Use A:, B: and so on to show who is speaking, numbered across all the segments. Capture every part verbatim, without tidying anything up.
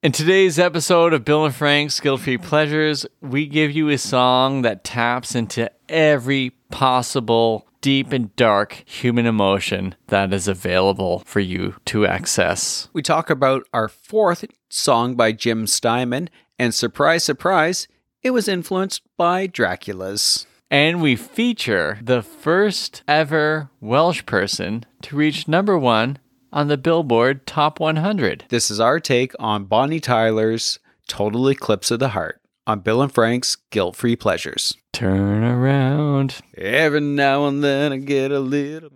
A: In today's episode of Bill and Frank's Guilt-Free Pleasures, we give you a song that taps into every possible deep and dark human emotion that is available for you to access.
B: We talk about our fourth song by Jim Steinman, and surprise, surprise, it was influenced by Dracula's.
A: And we feature the first ever Welsh person to reach number one on the Billboard Top one hundred.
B: This is our take on Bonnie Tyler's Total Eclipse of the Heart on Bill and Frank's Guilt-Free Pleasures.
A: Turn around.
B: Every now and then I get a little...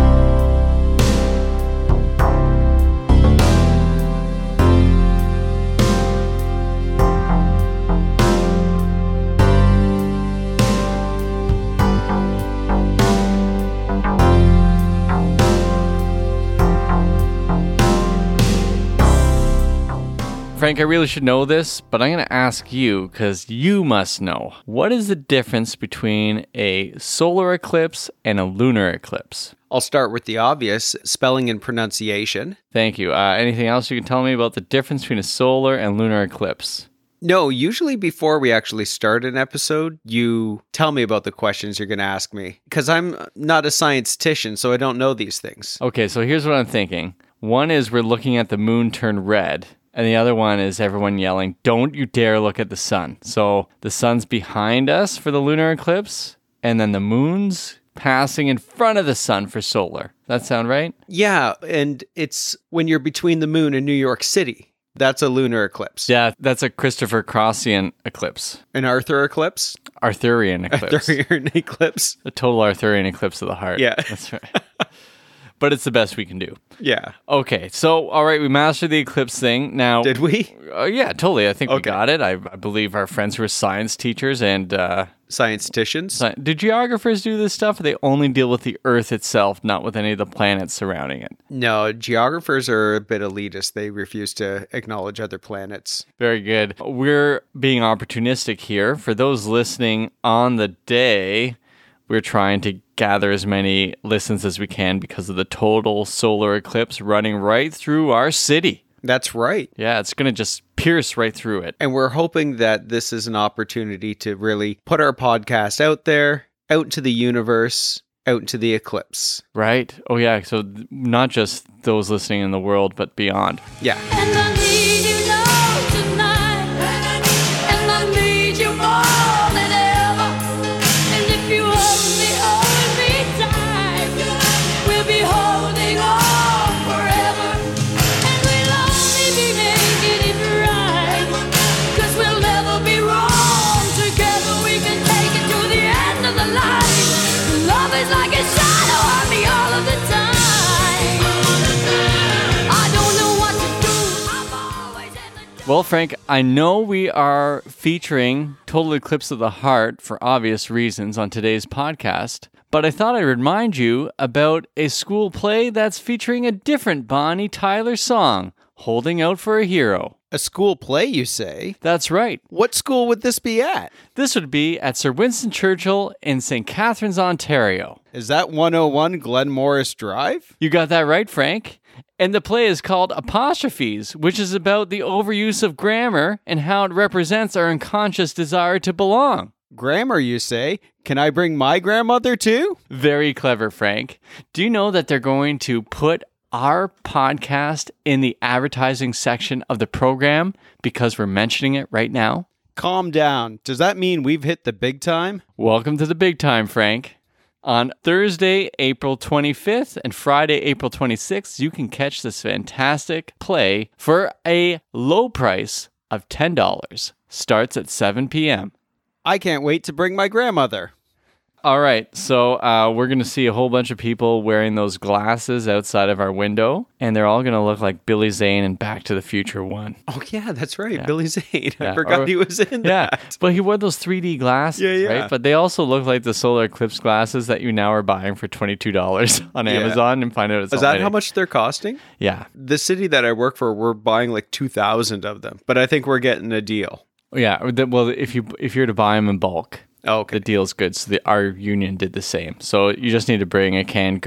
A: Frank, I really should know this, but I'm going to ask you because you must know. What is the difference between a solar eclipse and a lunar eclipse?
B: I'll start with the obvious, spelling and pronunciation.
A: Thank you. Uh, anything else you can tell me about the difference between a solar and lunar eclipse?
B: No, usually before we actually start an episode, you tell me about the questions you're going to ask me. Because I'm not a scientistician, so I don't know these things.
A: Okay, so here's what I'm thinking. One is we're looking at the moon turn red. And the other one is everyone yelling, don't you dare look at the sun. So the sun's behind us for the lunar eclipse, and then the moon's passing in front of the sun for solar. That sound right?
B: Yeah, and it's when you're between the moon and New York City. That's a lunar eclipse.
A: Yeah, that's a Christopher Crossian eclipse.
B: An Arthur eclipse?
A: Arthurian eclipse.
B: Arthurian eclipse.
A: A total Arthurian eclipse of the heart.
B: Yeah.
A: That's right. But it's the best we can do.
B: Yeah.
A: Okay, so, all right, we mastered the eclipse thing. Now,
B: did we?
A: Uh, yeah, totally. I think
B: okay.
A: we got it. I, I believe our friends who are science teachers and... Uh,
B: Science-ticians?
A: Sci- do geographers do this stuff, or they only deal with the Earth itself, not with any of the planets surrounding it?
B: No, geographers are a bit elitist. They refuse to acknowledge other planets.
A: Very good. We're being opportunistic here. For those listening on the day... We're trying to gather as many listens as we can because of the total solar eclipse running right through our city.
B: That's right.
A: Yeah, it's going to just pierce right through it.
B: And we're hoping that this is an opportunity to really put our podcast out there, out into the universe, out into the eclipse.
A: Right? Oh, yeah. So not just those listening in the world, but beyond.
B: Yeah.
C: And I need you now tonight. And I need you more than ever. And if you hold me, hold me tight, we'll be holding on forever. And we'll only be making it right, 'cause we'll never be wrong. Together we can take it to the end of the line. Love is like a shadow on me all of the time. I don't know what to do. I'm always in the dark.
A: Well, Frank, I know we are featuring Total Eclipse of the Heart for obvious reasons on today's podcast, but I thought I'd remind you about a school play that's featuring a different Bonnie Tyler song, Holding Out for a Hero.
B: A school play, you say?
A: That's right.
B: What school would this be at?
A: This would be at Sir Winston Churchill in Saint Catharines, Ontario.
B: Is that one oh one Glen Morris Drive?
A: You got that right, Frank. And the play is called Apostrophes, which is about the overuse of grammar and how it represents our unconscious desire to belong.
B: Grammar, you say? Can I bring my grandmother too?
A: Very clever, Frank. Do you know that they're going to put our podcast in the advertising section of the program because we're mentioning it right now?
B: Calm down. Does that mean we've hit the big time?
A: Welcome to the big time, Frank. On Thursday, April twenty-fifth and Friday, April twenty-sixth, you can catch this fantastic play for a low price of ten dollars. Starts at seven p.m.
B: I can't wait to bring my grandmother.
A: All right, so uh, we're going to see a whole bunch of people wearing those glasses outside of our window, and they're all going to look like Billy Zane in Back to the Future one.
B: Oh, yeah, that's right.
A: Yeah.
B: Billy Zane. I
A: Yeah.
B: forgot
A: Or-
B: he was in
A: Yeah,
B: that.
A: but he wore those three D glasses,
B: Yeah, yeah.
A: right? But they also look like the solar eclipse glasses that you now are buying for twenty-two dollars on
B: Yeah.
A: Amazon and find out it's
B: Is
A: all
B: that
A: fake.
B: how much they're costing?
A: Yeah.
B: The city that I work for, we're buying like two thousand of them, but I think we're getting a deal.
A: Yeah, the- well, if you if you're to buy them in bulk,
B: Oh, okay.
A: the deal's good. So the, our union did the same. So you just need to bring a canned good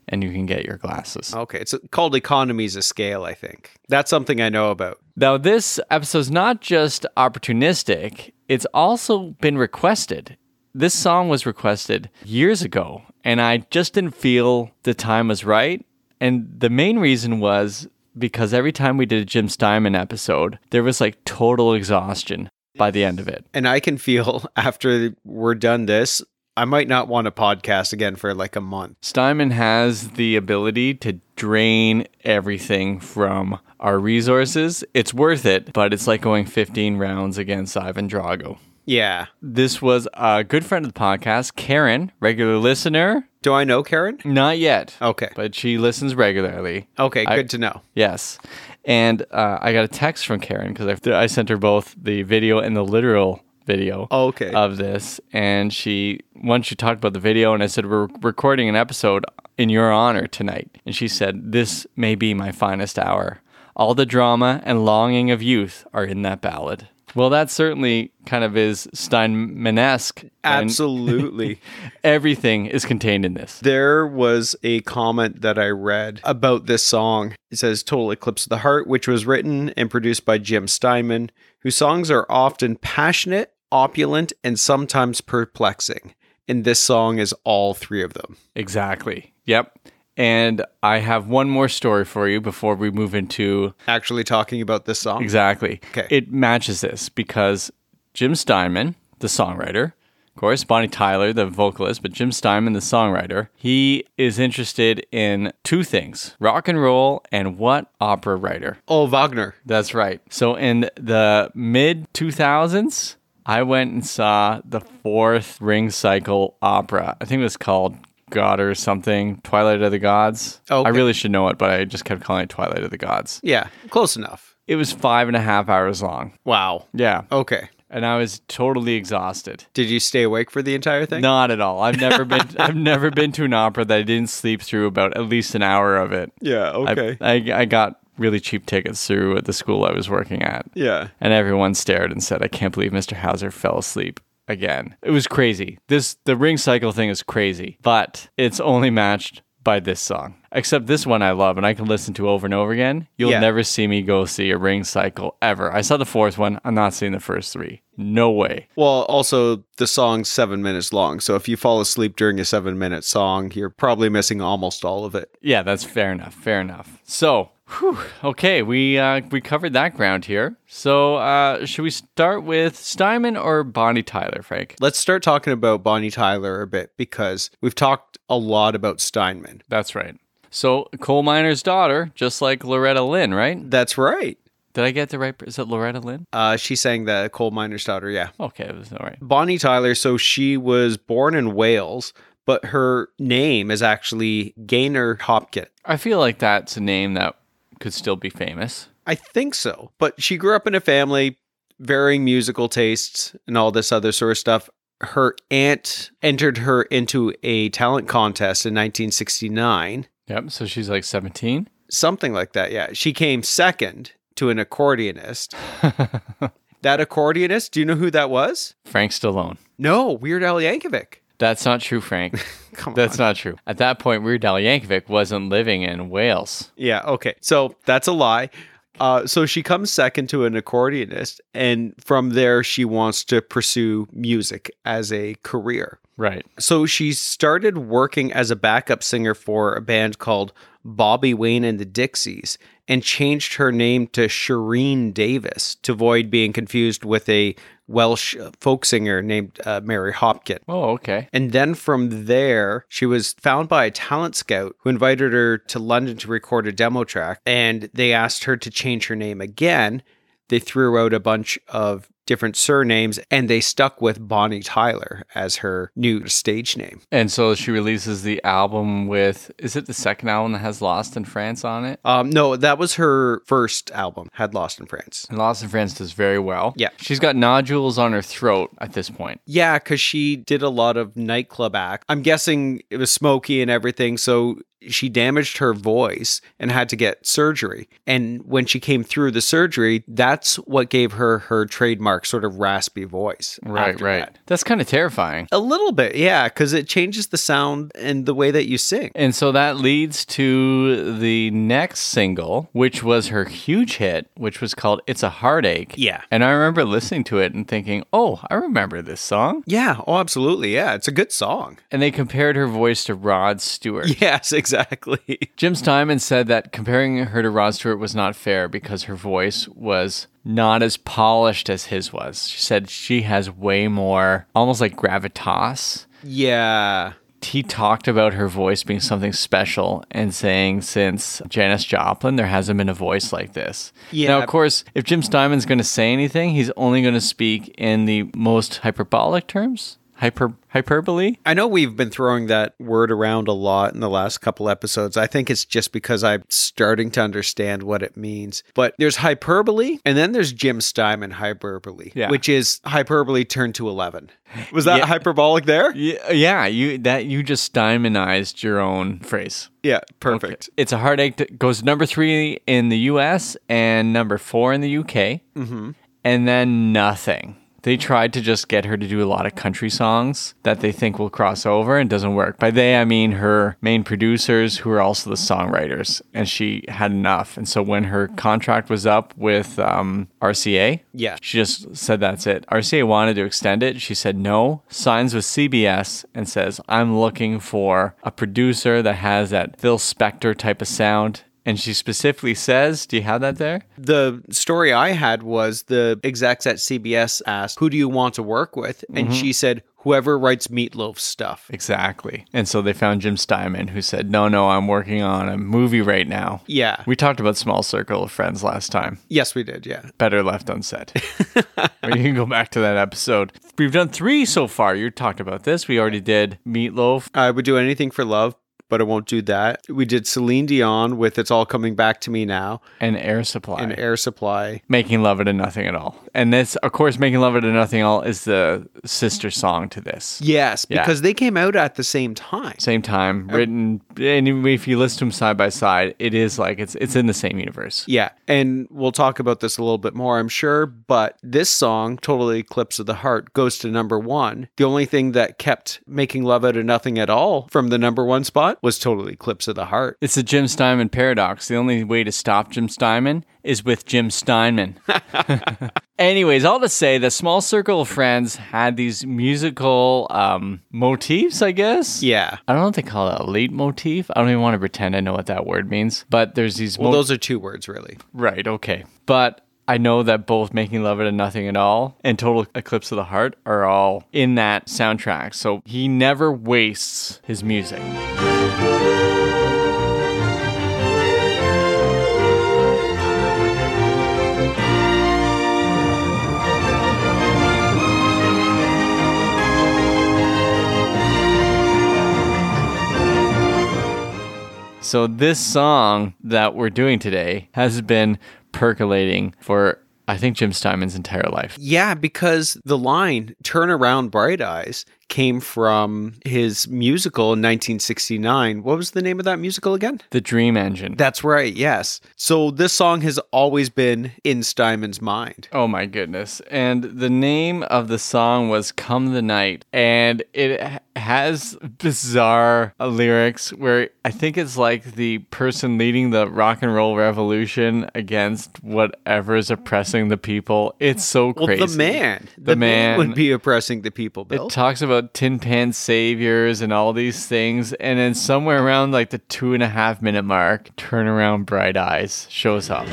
A: and you can get your glasses.
B: Okay, it's called economies of scale, I think. That's something I know about.
A: Now, this episode's not just opportunistic, it's also been requested. This song was requested years ago, and I just didn't feel the time was right. And the main reason was because every time we did a Jim Steinman episode, there was like total exhaustion by the end of it.
B: And I can feel after we're done this, I might not want to podcast again for like a month.
A: Steinman has the ability to drain everything from our resources. It's worth it, but it's like going fifteen rounds against Ivan Drago.
B: Yeah.
A: This was a good friend of the podcast, Karen, regular listener.
B: Do I know Karen?
A: Not yet.
B: Okay.
A: But she listens regularly.
B: Okay,
A: I-
B: good to know.
A: Yes. And uh, I got a text from Karen because I, I sent her both the video and the literal video
B: Okay.
A: of this. And she, once she talked about the video, and I said, we're recording an episode in your honor tonight. And she said, this may be my finest hour. All the drama and longing of youth are in that ballad. Well, that certainly kind of is Steinman-esque. and
B: Absolutely.
A: Everything is contained in this.
B: There was a comment that I read about this song. It says Total Eclipse of the Heart, which was written and produced by Jim Steinman, whose songs are often passionate, opulent, and sometimes perplexing. And this song is all three of them.
A: Exactly. Yep. And I have one more story for you before we move into
B: Actually talking about this song.
A: exactly.
B: Okay.
A: It matches this because Jim Steinman, the songwriter, of course, Bonnie Tyler, the vocalist, but Jim Steinman, the songwriter, he is interested in two things, rock and roll and what opera writer.
B: Oh, Wagner.
A: That's right. So in the mid two thousands, I went and saw the fourth Ring Cycle opera. I think it was called God or something, Twilight of the Gods.
B: Okay.
A: I really should know it, but I just kept calling it Twilight of the Gods.
B: Yeah, close enough.
A: It was five and a half hours long.
B: Wow.
A: Yeah.
B: Okay.
A: And I was totally exhausted.
B: Did you stay awake for the entire thing?
A: Not at all. I've never been I've never been to an opera that I didn't sleep through about at least an hour of it.
B: Yeah,
A: I,
B: okay.
A: I, I got really cheap tickets through at the school I was working at.
B: yeah.
A: And everyone stared and said, I can't believe Mister Hauser fell asleep again. It was crazy. This the Ring Cycle thing is crazy, but it's only matched by this song. Except this one I love and I can listen to over and over again. You'll
B: Yeah.
A: never see me go see a Ring Cycle ever. I saw the fourth one. I'm not seeing the first three. No way.
B: Well, also, the song's seven minutes long. So if you fall asleep during a seven minute song, you're probably missing almost all of it.
A: Yeah, that's fair enough. Fair enough. So, whew, okay, we uh, we covered that ground here. So, uh, should we start with Steinman or Bonnie Tyler, Frank?
B: Let's start talking about Bonnie Tyler a bit because we've talked a lot about Steinman.
A: That's right. So, coal miner's daughter, just like Loretta Lynn, right?
B: That's right.
A: Did I get the right? Is it Loretta Lynn?
B: Uh, she sang the Coal Miner's Daughter, yeah.
A: Okay, it was all right.
B: Bonnie Tyler, so she was born in Wales, but her name is actually Gaynor Hopkins.
A: I feel like that's a name that could still be famous.
B: I think so. But she grew up in a family, varying musical tastes and all this other sort of stuff. Her aunt entered her into a talent contest in nineteen sixty-nine.
A: Yep. So she's like seventeen.
B: Something like that, yeah. She came second to an accordionist. That accordionist, do you know who that was?
A: Frank Stallone.
B: No, Weird Al Yankovic.
A: That's not true, Frank.
B: Come
A: That's
B: on.
A: not true. At that point, Weird Al Yankovic wasn't living in Wales.
B: Yeah, okay. So that's a lie. Uh, so she comes second to an accordionist, and from there, she wants to pursue music as a career.
A: Right.
B: So she started working as a backup singer for a band called Bobby Wayne and the Dixies and changed her name to Shireen Davis to avoid being confused with a Welsh folk singer named uh, Mary Hopkin.
A: Oh, okay.
B: And then from there, she was found by a talent scout who invited her to London to record a demo track. And they asked her to change her name again. They threw out a bunch of different surnames and they stuck with Bonnie Tyler as her new stage name.
A: And so she releases the album with, is it the second album that has Lost in France on it?
B: Um, no, that was her first album, Had Lost in France.
A: And Lost in France does very well.
B: Yeah.
A: She's got nodules on her throat at this point.
B: Yeah, because she did a lot of nightclub act. I'm guessing it was smoky and everything, so she damaged her voice and had to get surgery. And when she came through the surgery, that's what gave her her trademark sort of raspy voice.
A: Right,
B: after
A: right.
B: that.
A: That's kind of terrifying.
B: A little bit, yeah, because it changes the sound and the way that you sing.
A: And so that leads to the next single, which was her huge hit, which was called It's a Heartache.
B: Yeah.
A: And I remember listening to it and thinking, oh, I remember this song.
B: Yeah, oh, absolutely. Yeah, it's a good song.
A: And they compared her voice to Rod Stewart.
B: Yes, exactly.
A: Jim Steinman said that comparing her to Rod Stewart was not fair because her voice was not as polished as his was. She said she has way more, almost like gravitas.
B: Yeah.
A: He talked about her voice being something special and saying since Janis Joplin, there hasn't been a voice like this.
B: Yeah.
A: Now, of course, if Jim Steinman's going to say anything, he's only going to speak in the most hyperbolic terms. Hyper hyperbole?
B: I know we've been throwing that word around a lot in the last couple episodes. I think it's just because I'm starting to understand what it means. But there's hyperbole, and then there's Jim Steinman hyperbole,
A: Yeah.
B: which is hyperbole turned to eleven. Was that
A: Yeah.
B: hyperbolic there?
A: Yeah, yeah, you that you just Steinmanized your own phrase.
B: Yeah, perfect.
A: Okay. It's a Heartache that goes number three in the U S and number four in the U K. Mm-hmm. And then nothing. They tried to just get her to do a lot of country songs that they think will cross over and doesn't work. By they, I mean her main producers who are also the songwriters. And she had enough. And so when her contract was up with um, R C A,
B: Yeah.
A: she just said that's it. R C A wanted to extend it. She said no, signs with C B S and says, I'm looking for a producer that has that Phil Spector type of sound. And she specifically says, do you have that there?
B: The story I had was the execs at C B S asked, who do you want to work with? And
A: Mm-hmm.
B: she said, whoever writes Meatloaf stuff.
A: Exactly. And so they found Jim Steinman, who said, no, no, I'm working on a movie right now.
B: Yeah.
A: We talked about Small Circle of Friends last time.
B: Yes, we did. Yeah.
A: Better left unsaid. Or you can go back to that episode. We've done three so far. You talked about this. We already did Meatloaf.
B: I would do anything for love, but I won't do that. We did Celine Dion with It's All Coming Back to Me Now
A: And Air Supply.
B: and Air Supply.
A: Making Love It and Nothing at All. And this, of course, Making Love It and Nothing at All is the sister song to this.
B: Yes,
A: Yeah.
B: because they came out at the same time.
A: Same time, written, and if you listen to them side by side, it is like it's it's in the same universe.
B: Yeah, and we'll talk about this a little bit more, I'm sure, but this song, Total Eclipse of the Heart, goes to number one. The only thing that kept Making Love Out of Nothing at All from the number one spot was Total Eclipse of the Heart.
A: It's the Jim Steinman paradox. The only way to stop Jim Steinman is with Jim Steinman. Anyways, all to say, the Small Circle of Friends had these musical um, motifs, I guess.
B: Yeah.
A: I don't know if they call it a leitmotif. I don't even want to pretend I know what that word means. But there's these...
B: Well,
A: mo-
B: those are two words, really.
A: Right, okay. But I know that both Making Love It and Nothing at All and Total Eclipse of the Heart are all in that soundtrack. So he never wastes his music. So this song that we're doing today has been percolating for, I think, Jim Steinman's entire life.
B: Yeah, because the line, Turn Around Bright Eyes, came from his musical in nineteen sixty-nine. What was the name of that musical again?
A: The Dream Engine.
B: That's right, yes. So this song has always been in Steinman's mind.
A: Oh my goodness. And the name of the song was Come the Night. And it ha- has bizarre uh, lyrics where I think it's like the person leading the rock and roll revolution against whatever is oppressing the people. It's so
B: Well,
A: crazy.
B: the man.
A: The, man.
B: would be oppressing the people, Bill.
A: It talks about tin pan saviors and all these things. And then somewhere around like the two and a half minute mark, Turn Around Bright Eyes shows up.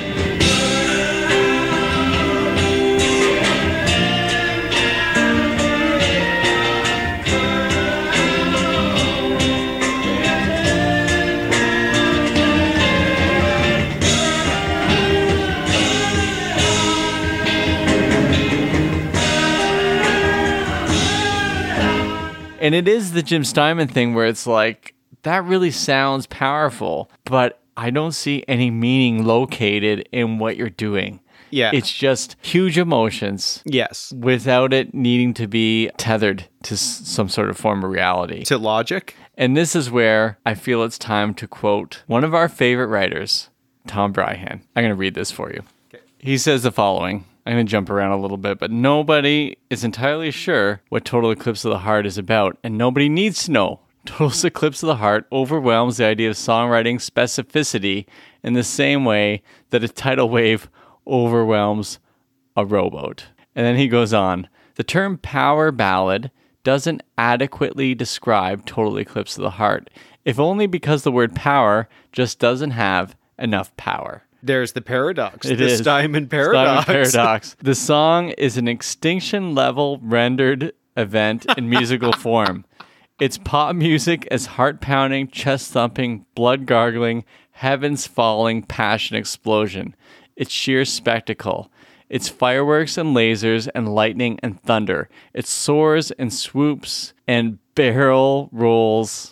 A: And it is the Jim Steinman thing where it's like, that really sounds powerful, but I don't see any meaning located in what you're doing.
B: Yeah.
A: It's just huge emotions
B: Yes.
A: without it needing to be tethered to s- some sort of form of reality.
B: To logic?
A: And this is where I feel it's time to quote one of our favorite writers, Tom Bryhan. I'm going to read this for you.
B: Okay.
A: He says the following. I'm going to jump around a little bit, but nobody is entirely sure what Total Eclipse of the Heart is about, and nobody needs to know. Total Eclipse of the Heart overwhelms the idea of songwriting specificity in the same way that a tidal wave overwhelms a rowboat. And then he goes on. The term power ballad doesn't adequately describe Total Eclipse of the Heart, if only because the word power just doesn't have enough power.
B: There's the paradox.
A: It
B: the
A: is.
B: Steinman
A: Steinman
B: paradox.
A: paradox. The song is an extinction level rendered event in musical form. It's pop music as heart pounding, chest thumping, blood gargling, heavens falling, passion explosion. It's sheer spectacle. It's fireworks and lasers and lightning and thunder. It soars and swoops and barrel rolls.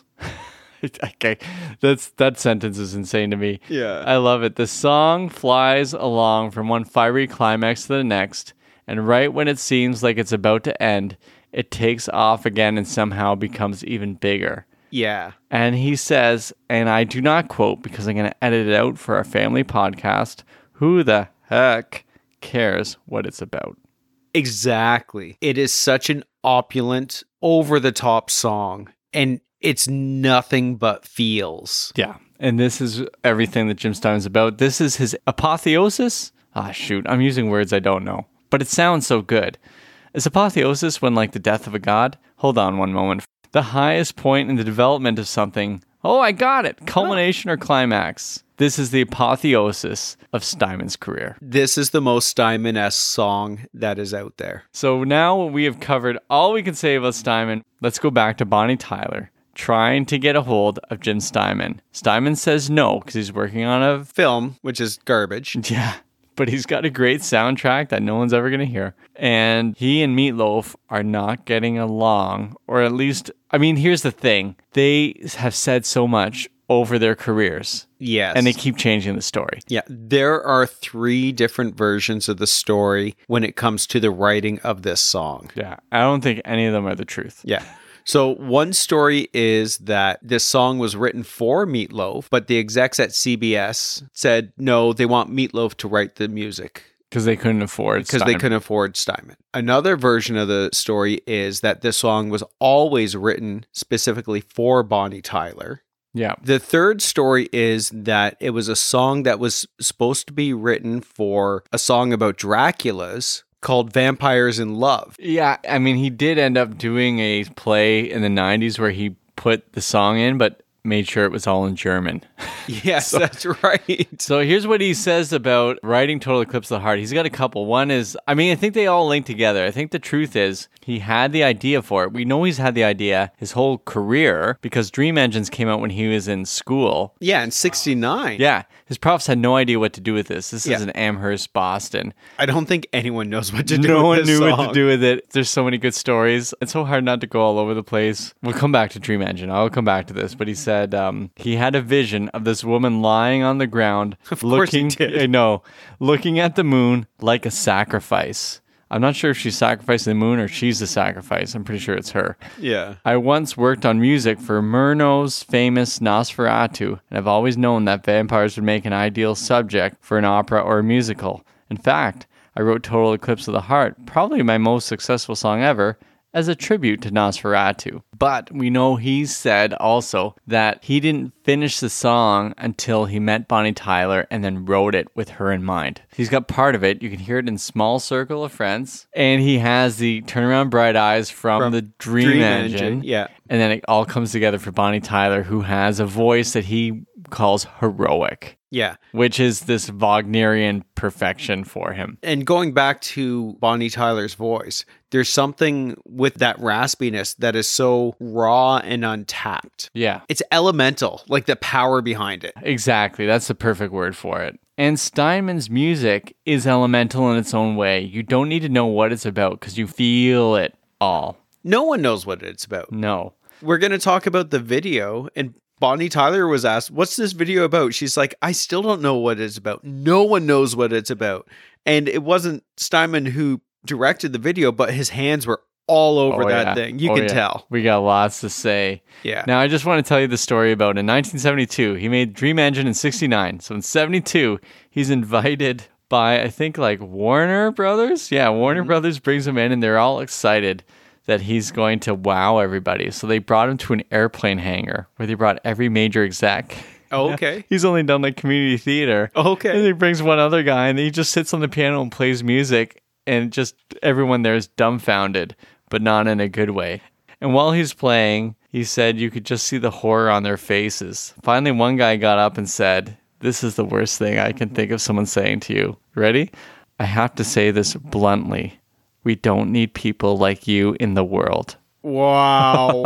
A: Okay, that's that sentence is insane to me.
B: Yeah.
A: I love it. The song flies along from one fiery climax to the next, and right when it seems like it's about to end, it takes off again and somehow becomes even bigger.
B: Yeah.
A: And he says, and I do not quote because I'm going to edit it out for our family podcast, who the heck cares what it's about?
B: Exactly. It is such an opulent, over-the-top song, and it's nothing but feels.
A: Yeah. And this is everything that Jim Steinman's about. This is his apotheosis. Ah, shoot. I'm using words I don't know. But it sounds so good. Is apotheosis when, like, the death of a god? Hold on one moment. The highest point in the development of something. Oh, I got it. Culmination or climax. This is the apotheosis of Steinman's career.
B: This is the most Steinman-esque song that is out there.
A: So now we have covered all we can say about Steinman. Let's go back to Bonnie Tyler trying to get a hold of Jim Steinman. Steinman says no because he's working on a
B: Film, which is garbage.
A: Yeah, but he's got a great soundtrack that no one's ever going to hear. And he and Meatloaf are not getting along, or at least, I mean, here's the thing. They have said so much over their careers,
B: Yes.
A: and they keep changing the story.
B: Yeah, there are three different versions of the story when it comes to the writing of this song.
A: Yeah, I don't think any of them are the truth.
B: Yeah. So one story is that this song was written for Meatloaf, but the execs at C B S said, no, they want Meatloaf to write the music.
A: Because they couldn't afford
B: Because they
A: Steinman.
B: couldn't afford Steinman. Another version of the story is that this song was always written specifically for Bonnie Tyler.
A: Yeah.
B: The third story is that it was a song that was supposed to be written for a song about Dracula's called Vampires in Love.
A: Yeah, I mean, he did end up doing a play in the nineties where he put the song in, but made sure it was all in German.
B: Yes, that's right.
A: So here's what he says about writing Total Eclipse of the Heart. He's got a couple. One is, I mean, I think they all link together. I think the truth is he had the idea for it. We know he's had the idea his whole career because Dream Engines came out when he was in school.
B: Yeah, in sixty-nine.
A: Yeah, his profs had no idea what to do with this. This
B: Yeah.
A: is in Amherst, Boston.
B: I don't think anyone knows what to do
A: No
B: with
A: one
B: this
A: knew
B: song.
A: what to do with it. There's so many good stories. It's so hard not to go all over the place. We'll come back to Dream Engine. I'll come back to this. But he said um, he had a vision of this woman lying on the ground,
B: Of course he
A: looking.
B: did.
A: I know, looking at the moon like a sacrifice. I'm not sure if she's sacrificing the moon or she's the sacrifice. I'm pretty sure it's her.
B: Yeah.
A: I once worked on music for Murnau's famous Nosferatu, and I've always known that vampires would make an ideal subject for an opera or a musical. In fact, I wrote Total Eclipse of the Heart, probably my most successful song ever, as a tribute to Nosferatu. But we know he said also that he didn't finish the song until he met Bonnie Tyler and then wrote it with her in mind. He's got part of it. You can hear it in Small Circle of Friends. And he has the Turnaround Bright Eyes from,
B: From
A: the Dream,
B: Dream
A: Engine.
B: Engine, yeah.
A: And then it all comes together for Bonnie Tyler, who has a voice that he calls heroic,
B: Yeah.
A: which is this Wagnerian perfection for him.
B: And going back to Bonnie Tyler's voice, there's something with that raspiness that is so raw and untapped.
A: Yeah.
B: It's elemental, like the power behind it.
A: Exactly. That's the perfect word for it. And Steinman's music is elemental in its own way. You don't need to know what it's about because you feel it all.
B: No one knows what it's about.
A: No.
B: We're going to talk about the video, and Bonnie Tyler was asked, what's this video about? She's like, I still don't know what it's about. No one knows what it's about. And it wasn't Steinman who directed the video, but his hands were all over
A: Oh,
B: that
A: yeah.
B: thing. You
A: Oh,
B: can
A: yeah.
B: tell.
A: We got lots to say.
B: Yeah.
A: Now, I just want to tell you the story about in nineteen seventy-two, he made Dream Engine in sixty-nine. So in seventy-two, he's invited by, I think, like Warner Brothers. Yeah, Warner
B: Mm-hmm.
A: Brothers brings him in, and they're all excited that he's going to wow everybody. So they brought him to an airplane hangar where they brought every major exec.
B: Oh, okay.
A: He's only done like community theater.
B: Okay.
A: And he brings one other guy, and he just sits on the piano and plays music, and just everyone there is dumbfounded, but not in a good way. And while he's playing, he said you could just see the horror on their faces. Finally, one guy got up and said, "This is the worst thing I can think of someone saying to you. Ready? I have to say this bluntly. We don't need people like you in the world."
B: Wow.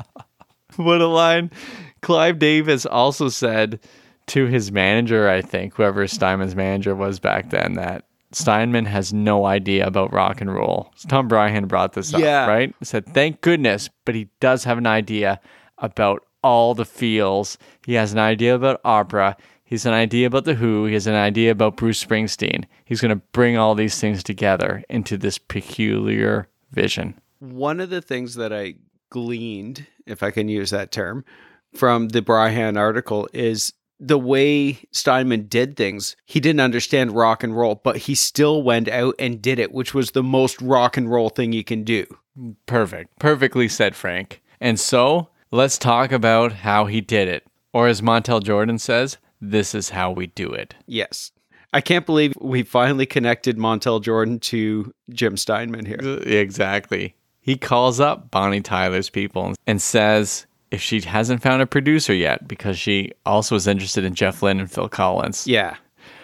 A: What a line. Clive Davis also said to his manager, I think, whoever Steinman's manager was back then, that Steinman has no idea about rock and roll. Tom Bryan brought this
B: Yeah.
A: up, right? He said, thank goodness, but he does have an idea about all the feels. He has an idea about opera. He's an idea about The Who. He has an idea about Bruce Springsteen. He's going to bring all these things together into this peculiar vision.
B: One of the things that I gleaned, if I can use that term, from the Bryan article is the way Steinman did things. He didn't understand rock and roll, but he still went out and did it, which was the most rock and roll thing you can do.
A: Perfect. Perfectly said, Frank. And so, let's talk about how he did it. Or as Montel Jordan says, this is how we do it.
B: Yes. I can't believe we finally connected Montel Jordan to Jim Steinman here.
A: Exactly. He calls up Bonnie Tyler's people and says if she hasn't found a producer yet, because she also is interested in Jeff Lynne and Phil Collins.
B: Yeah.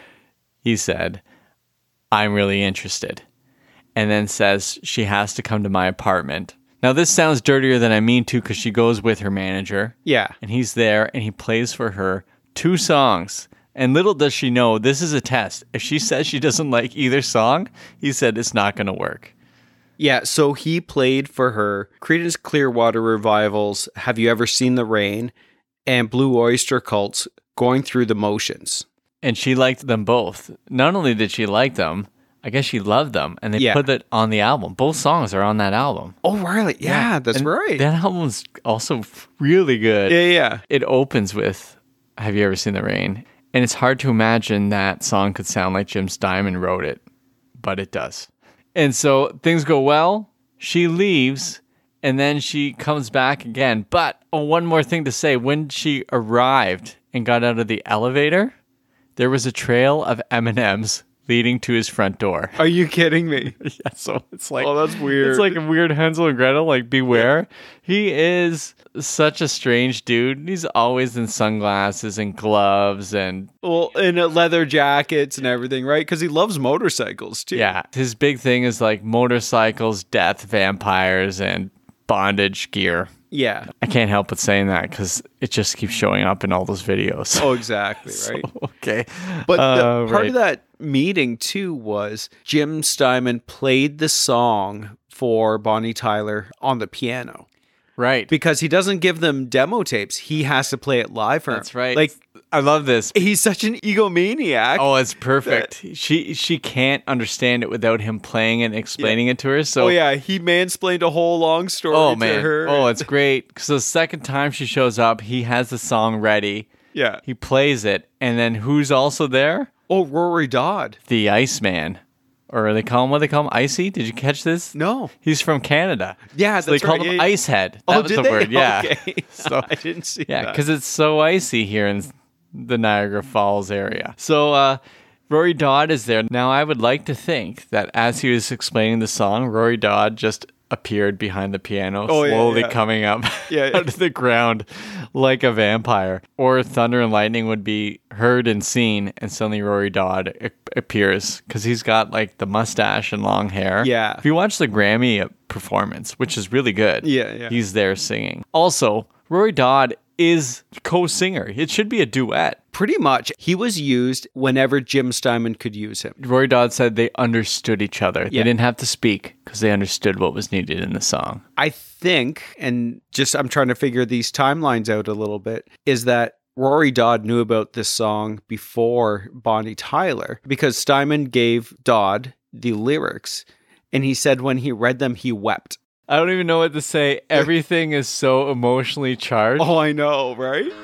A: He said, I'm really interested. And then says she has to come to my apartment. Now, this sounds dirtier than I mean to, because she goes with her manager.
B: Yeah.
A: And he's there, and he plays for her two songs. And little does she know, this is a test. If she says she doesn't like either song, he said it's not going to work.
B: Yeah, so he played for her Creedence Clearwater Revival's Have You Ever Seen the Rain and Blue Oyster Cult's Going Through the Motions.
A: And she liked them both. Not only did she like them, I guess she loved them. And they
B: Yeah.
A: put it on the album. Both songs are on that album.
B: Oh, really? Yeah, that's
A: And
B: right.
A: That album's also really good.
B: yeah, yeah.
A: It opens with Have You Ever Seen the Rain? And it's hard to imagine that song could sound like Jim Steinman wrote it, but it does. And so things go well. She leaves, and then she comes back again. But oh, one more thing to say. When she arrived and got out of the elevator, there was a trail of M and M's leading to his front door.
B: Are you kidding me?
A: Yeah, so it's like,
B: Oh, that's weird.
A: It's like a weird Hansel and Gretel, like beware. He is such a strange dude. He's always in sunglasses and gloves and
B: Well, in uh, leather jackets and everything, right? Because he loves motorcycles, too.
A: yeah, his big thing is like motorcycles, death, vampires, and bondage gear.
B: Yeah.
A: I can't help but saying that because it just keeps showing up in all those videos.
B: Oh, exactly, right?
A: Okay.
B: But the,
A: Uh,
B: part
A: right.
B: of that meeting, too, was Jim Steinman played the song for Bonnie Tyler on the piano.
A: Right.
B: Because he doesn't give them demo tapes. He has to play it live for them.
A: That's right.
B: Like,
A: I love this.
B: he's such an egomaniac.
A: Oh, it's perfect. She she can't understand it without him playing it and explaining it to her. So
B: Oh, yeah. He mansplained a whole long story
A: Oh
B: to
A: man.
B: her.
A: Oh, it's great. Because the second time she shows up, he has the song ready.
B: yeah.
A: He plays it, and then who's also there?
B: Oh, Rory Dodd.
A: The Iceman. Or they call him what they call him? Icy? Did you catch this?
B: No.
A: He's from Canada.
B: Yeah,
A: So they
B: that's
A: called
B: right.
A: him
B: Yeah, yeah.
A: Icehead. That
B: Oh,
A: was
B: did
A: the
B: they?
A: word. Yeah.
B: Okay.
A: So
B: I didn't see
A: yeah,
B: that.
A: because it's so icy here in the Niagara Falls area. So uh, Rory Dodd is there. Now, I would like to think that as he was explaining the song, Rory Dodd just appeared behind the piano,
B: Oh, yeah,
A: slowly
B: yeah.
A: coming up
B: Yeah, yeah.
A: out of the ground like a vampire. Or thunder and lightning would be heard and seen, and suddenly Rory Dodd a- appears because he's got like the mustache and long hair.
B: Yeah.
A: If you watch the Grammy performance, which is really good,
B: Yeah, yeah.
A: he's there singing. Also, Rory Dodd is co-singer. It should be a duet.
B: Pretty much. He was used whenever Jim Steinman could use him.
A: Rory Dodd said they understood each other.
B: Yeah.
A: They didn't have to speak because they understood what was needed in the song.
B: I think, and just I'm trying to figure these timelines out a little bit, is that Rory Dodd knew about this song before Bonnie Tyler because Steinman gave Dodd the lyrics, and he said when he read them, he wept.
A: I don't even know what to say. Everything is so emotionally charged.
B: Oh, I know, right?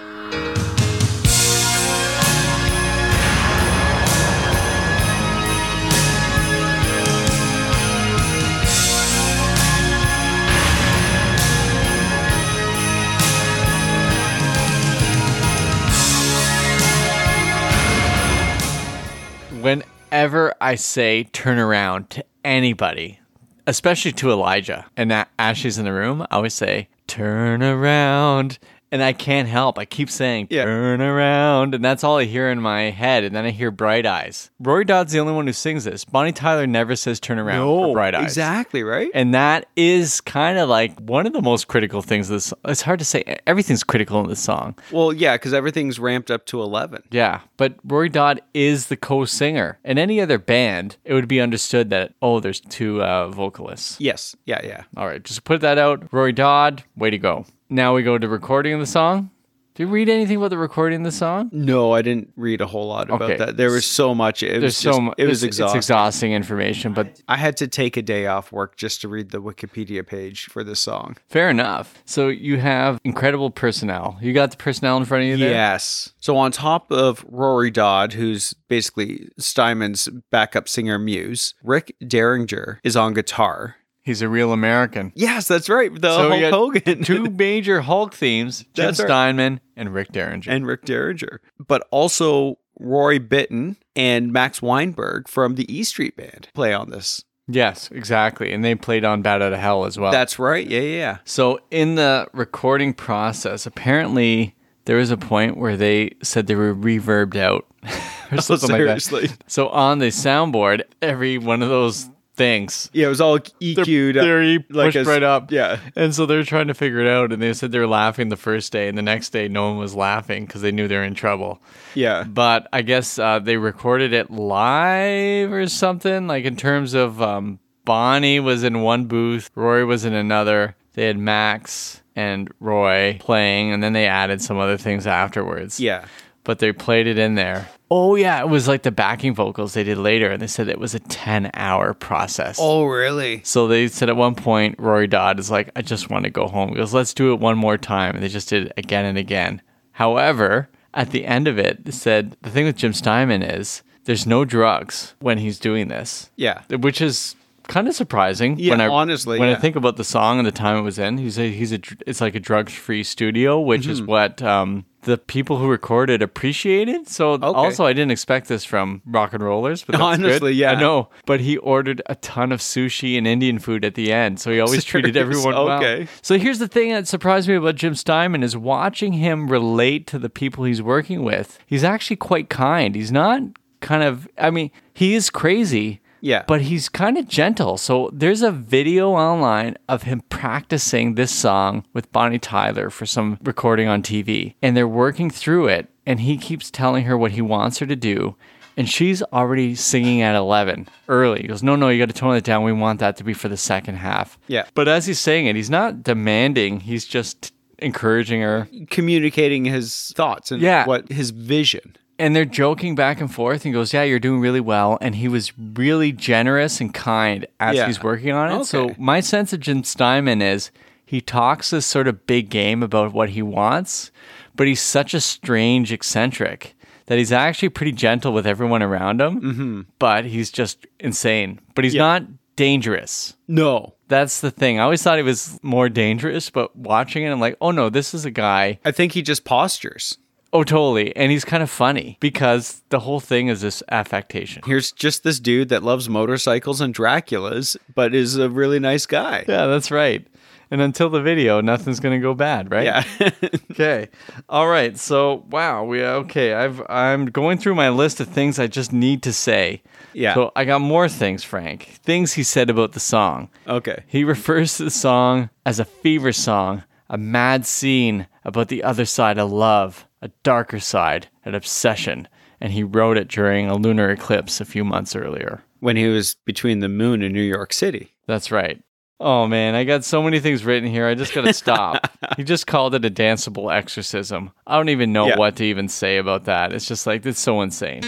A: Whenever I say turn around to anybody, especially to Elijah, and that Ashley's in the room, I always say, turn around. And I can't help. I keep saying,
B: Yeah.
A: turn around. And that's all I hear in my head. And then I hear Bright Eyes. Rory Dodd's the only one who sings this. Bonnie Tyler never says turn around or Bright Eyes.
B: Exactly, right?
A: And that is kind of like one of the most critical things of this. It's hard to say. Everything's critical in this song.
B: Well, yeah, because everything's ramped up to eleven.
A: Yeah, but Rory Dodd is the co-singer. In any other band, it would be understood that, oh, there's two uh, vocalists.
B: Yes. Yeah, yeah.
A: All right, just put that out. Rory Dodd, way to go. Now we go to recording of the song. Did you read anything about the recording of the song?
B: No, I didn't read a whole lot about
A: Okay.
B: that. There was so much. It
A: There's
B: was
A: so
B: just,
A: much.
B: It was
A: it's,
B: exhausting.
A: It's exhausting information, but
B: I had to take a day off work just to read the Wikipedia page for this song.
A: fair enough. So you have incredible personnel. You got the personnel in front of you there?
B: Yes. So on top of Rory Dodd, who's basically Steinman's backup singer muse, Rick Derringer is on guitar.
A: He's a real American.
B: Yes, that's right. The
A: So
B: Hulk
A: we got
B: Hogan.
A: two major Hulk themes, Jim
B: That's right.
A: Steinman and Rick Derringer.
B: and Rick Derringer. But also Roy Bittan and Max Weinberg from the E Street Band play on this.
A: Yes, exactly. And they played on Bad Out of Hell as well.
B: That's right. Yeah, yeah, yeah.
A: So in the recording process, apparently there was a point where they said they were reverbed out or something like that.
B: Seriously.
A: So on the soundboard, every one of those things,
B: Yeah, it was all E Q'd up.
A: they're e-
B: like
A: pushed
B: a-
A: right up.
B: Yeah.
A: And so they're trying to figure it out. And they said they were laughing the first day. And the next day, no one was laughing because they knew they were in trouble.
B: Yeah.
A: But I guess uh, they recorded it live or something. Like in terms of um, Bonnie was in one booth, Roy was in another. They had Max and Roy playing, and then they added some other things afterwards.
B: Yeah.
A: But they played it in there. Oh, yeah. It was like the backing vocals they did later. And they said it was a ten hour process.
B: Oh, really?
A: So they said at one point, Rory Dodd is like, I just want to go home. He goes, let's do it one more time. And they just did it again and again. However, at the end of it, they said the thing with Jim Steinman is there's no drugs when he's doing this,
B: Yeah.
A: which is kind of surprising.
B: Yeah,
A: when I,
B: honestly,
A: when
B: yeah.
A: I think about the song and the time it was in, he's a, he's a, it's like a drug-free studio, which
B: Mm-hmm.
A: is what um, the people who recorded appreciated. So also, I didn't expect this from rock and rollers, but that's
B: Honestly,
A: good.
B: yeah.
A: I know. But he ordered a ton of sushi and Indian food at the end, so he always treated everyone well.
B: Okay.
A: So here's the thing that surprised me about Jim Steinman is watching him relate to the people he's working with. He's actually quite kind. He's not kind of, I mean, he is crazy.
B: Yeah.
A: But he's kind of gentle. So there's a video online of him practicing this song with Bonnie Tyler for some recording on T V. And they're working through it. And he keeps telling her what he wants her to do. And she's already singing at eleven early. He goes, no, no, you got to tone it down. We want that to be for the second half.
B: Yeah.
A: But as he's saying it, he's not demanding. He's just encouraging her.
B: Communicating his thoughts and
A: Yeah.
B: what his vision.
A: And they're joking back and forth. And he goes, yeah, you're doing really well. And he was really generous and kind as
B: Yeah.
A: he's working on it. So
B: Okay.
A: my sense of Jim Steinman is he talks this sort of big game about what he wants, but he's such a strange eccentric that he's actually pretty gentle with everyone around him. Mm-hmm. But he's just insane. But he's
B: Yeah.
A: not dangerous.
B: No.
A: That's the thing. I always thought he was more dangerous, but watching it, I'm like, oh no, this is a guy.
B: I think he just postures.
A: Oh, totally. And he's kind of funny because the whole thing is this affectation.
B: Here's just this dude that loves motorcycles and Draculas, but is a really nice guy.
A: Yeah, that's right. And until the video, nothing's going to go bad, right?
B: Yeah.
A: Okay. All right. So, wow. We okay. I've I'm going through my list of things I just need to say.
B: Yeah.
A: So I got more things, Frank. Things he said about the song.
B: Okay.
A: He refers to the song as a fever song, a mad scene about the other side of love, a darker side, an obsession. And he wrote it during a lunar eclipse a few months earlier.
B: When he was between the moon and New York City.
A: That's right. Oh man, I got so many things written here. I just got to stop. He just called it a danceable exorcism. I don't even know
B: Yeah.
A: what to even say about that. It's just like, it's so insane.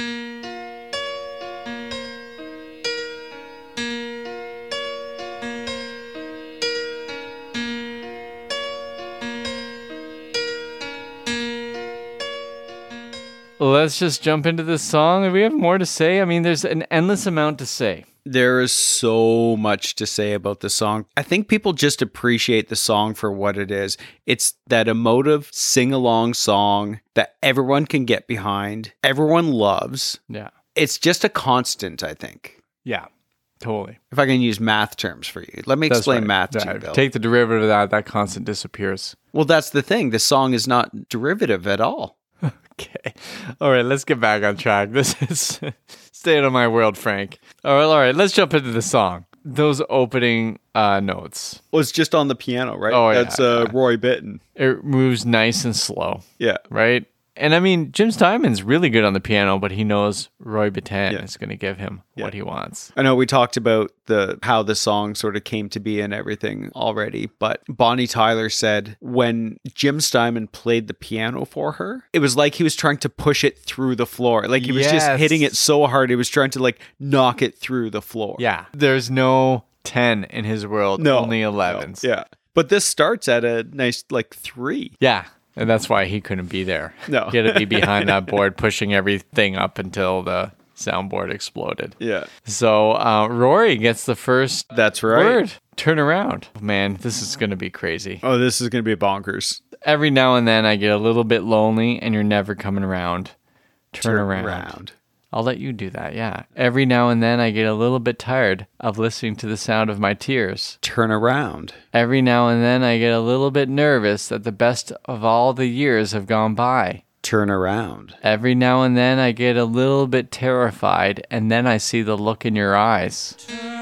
A: Let's just jump into this song. Do we have more to say? I mean, there's an endless amount to say.
B: There is so much to say about the song. I think people just appreciate the song for what it is. It's that emotive sing-along song that everyone can get behind, everyone loves.
A: Yeah.
B: It's just a constant, I think.
A: Yeah, totally.
B: If I can use math terms for you. Let me
A: That's
B: explain
A: right.
B: math
A: Yeah,
B: to you,
A: if
B: Bill.
A: you take the derivative of that, that constant disappears.
B: Well, that's the thing. The song is not derivative at all.
A: Okay. All right, let's get back on track. This is stay out of my world, Frank. All right, all right, let's jump into the song. Those opening uh, notes.
B: Well, it's just on the piano, right?
A: Oh, yeah,
B: That's uh,
A: yeah.
B: Roy Bittan.
A: It moves nice and slow,
B: Yeah.
A: right? And I mean, Jim Steinman's really good on the piano, but he knows Roy Bittan
B: Yeah.
A: is going to give him
B: Yeah.
A: what he wants.
B: I know we talked about the how the song sort of came to be and everything already, but Bonnie Tyler said when Jim Steinman played the piano for her, it was like he was trying to push it through the floor. Like he was just
A: Yes.
B: hitting it so hard, he was trying to like knock it through the floor.
A: Yeah. There's no ten in his world,
B: No.
A: only elevens.
B: Yeah. But this starts at a nice like three.
A: Yeah. And that's why he couldn't be there.
B: No.
A: He had to be behind that board, pushing everything up until the soundboard exploded.
B: Yeah.
A: So uh, Rory gets the first
B: That's right.
A: word. Turn around. Man, this is going to be crazy.
B: Oh, this is going to be bonkers.
A: Every now and then I get a little bit lonely and you're never coming around. Turn, around.
B: around.
A: I'll let you do that, yeah. Every now and then I get a little bit tired of listening to the sound of my tears.
B: Turn around.
A: Every now and then I get a little bit nervous that the best of all the years have gone by.
B: Turn around.
A: Every now and then I get a little bit terrified, and then I see the look in your eyes.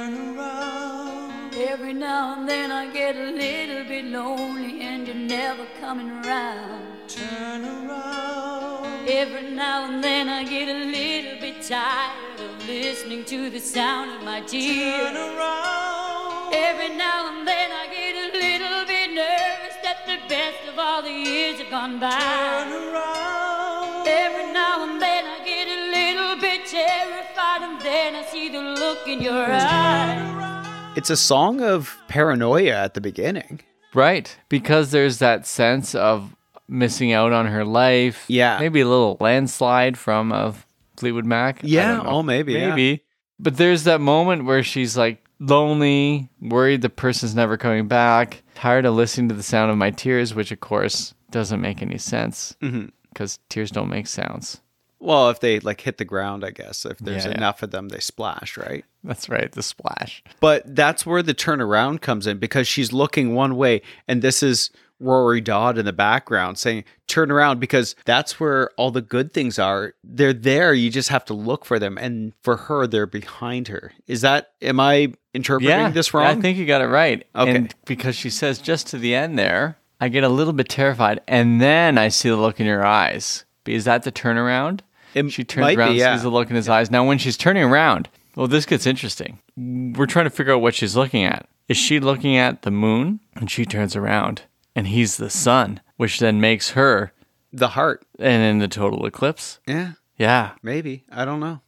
C: Every now and then I get a little bit lonely and you're never coming around. Turn around. Every now and then I get a little bit tired of listening to the sound of my tears. Turn around. Every now and then I get a little bit nervous that the best of all the years have gone by. Turn around. Every now and then I get a little bit terrified and then I see the look in your eyes.
B: It's a song of paranoia at the beginning.
A: Right, because there's that sense of missing out on her life.
B: Yeah.
A: Maybe a little landslide from a Fleetwood Mac. I
B: Yeah,
A: don't know.
B: oh, maybe, yeah.
A: Maybe. But there's that moment where she's like lonely, worried the person's never coming back, tired of listening to the sound of my tears, which of course doesn't make any sense because tears don't make sounds.
B: Well, if they like hit the ground, I guess. If there's
A: Yeah, yeah.
B: enough of them, they splash, right?
A: That's right, the splash.
B: But that's where the turnaround comes in because she's looking one way, and this is Rory Dodd in the background saying, turn around, because that's where all the good things are. They're there. You just have to look for them. And for her, they're behind her. Is that, am I interpreting
A: Yeah,
B: this wrong?
A: I think you got it right.
B: Okay.
A: And because she says just to the end there, I get a little bit terrified, and then I see the look in your eyes. Is that the turnaround?
B: It
A: She turns
B: might be,
A: around,
B: yeah.
A: sees the look in his eyes. Now, when she's turning around, well, this gets interesting. We're trying to figure out what she's looking at. Is she looking at the moon? And she turns around, and he's the sun, which then makes her,
B: The heart.
A: and in the total eclipse.
B: Yeah,
A: Yeah.
B: maybe. I don't know.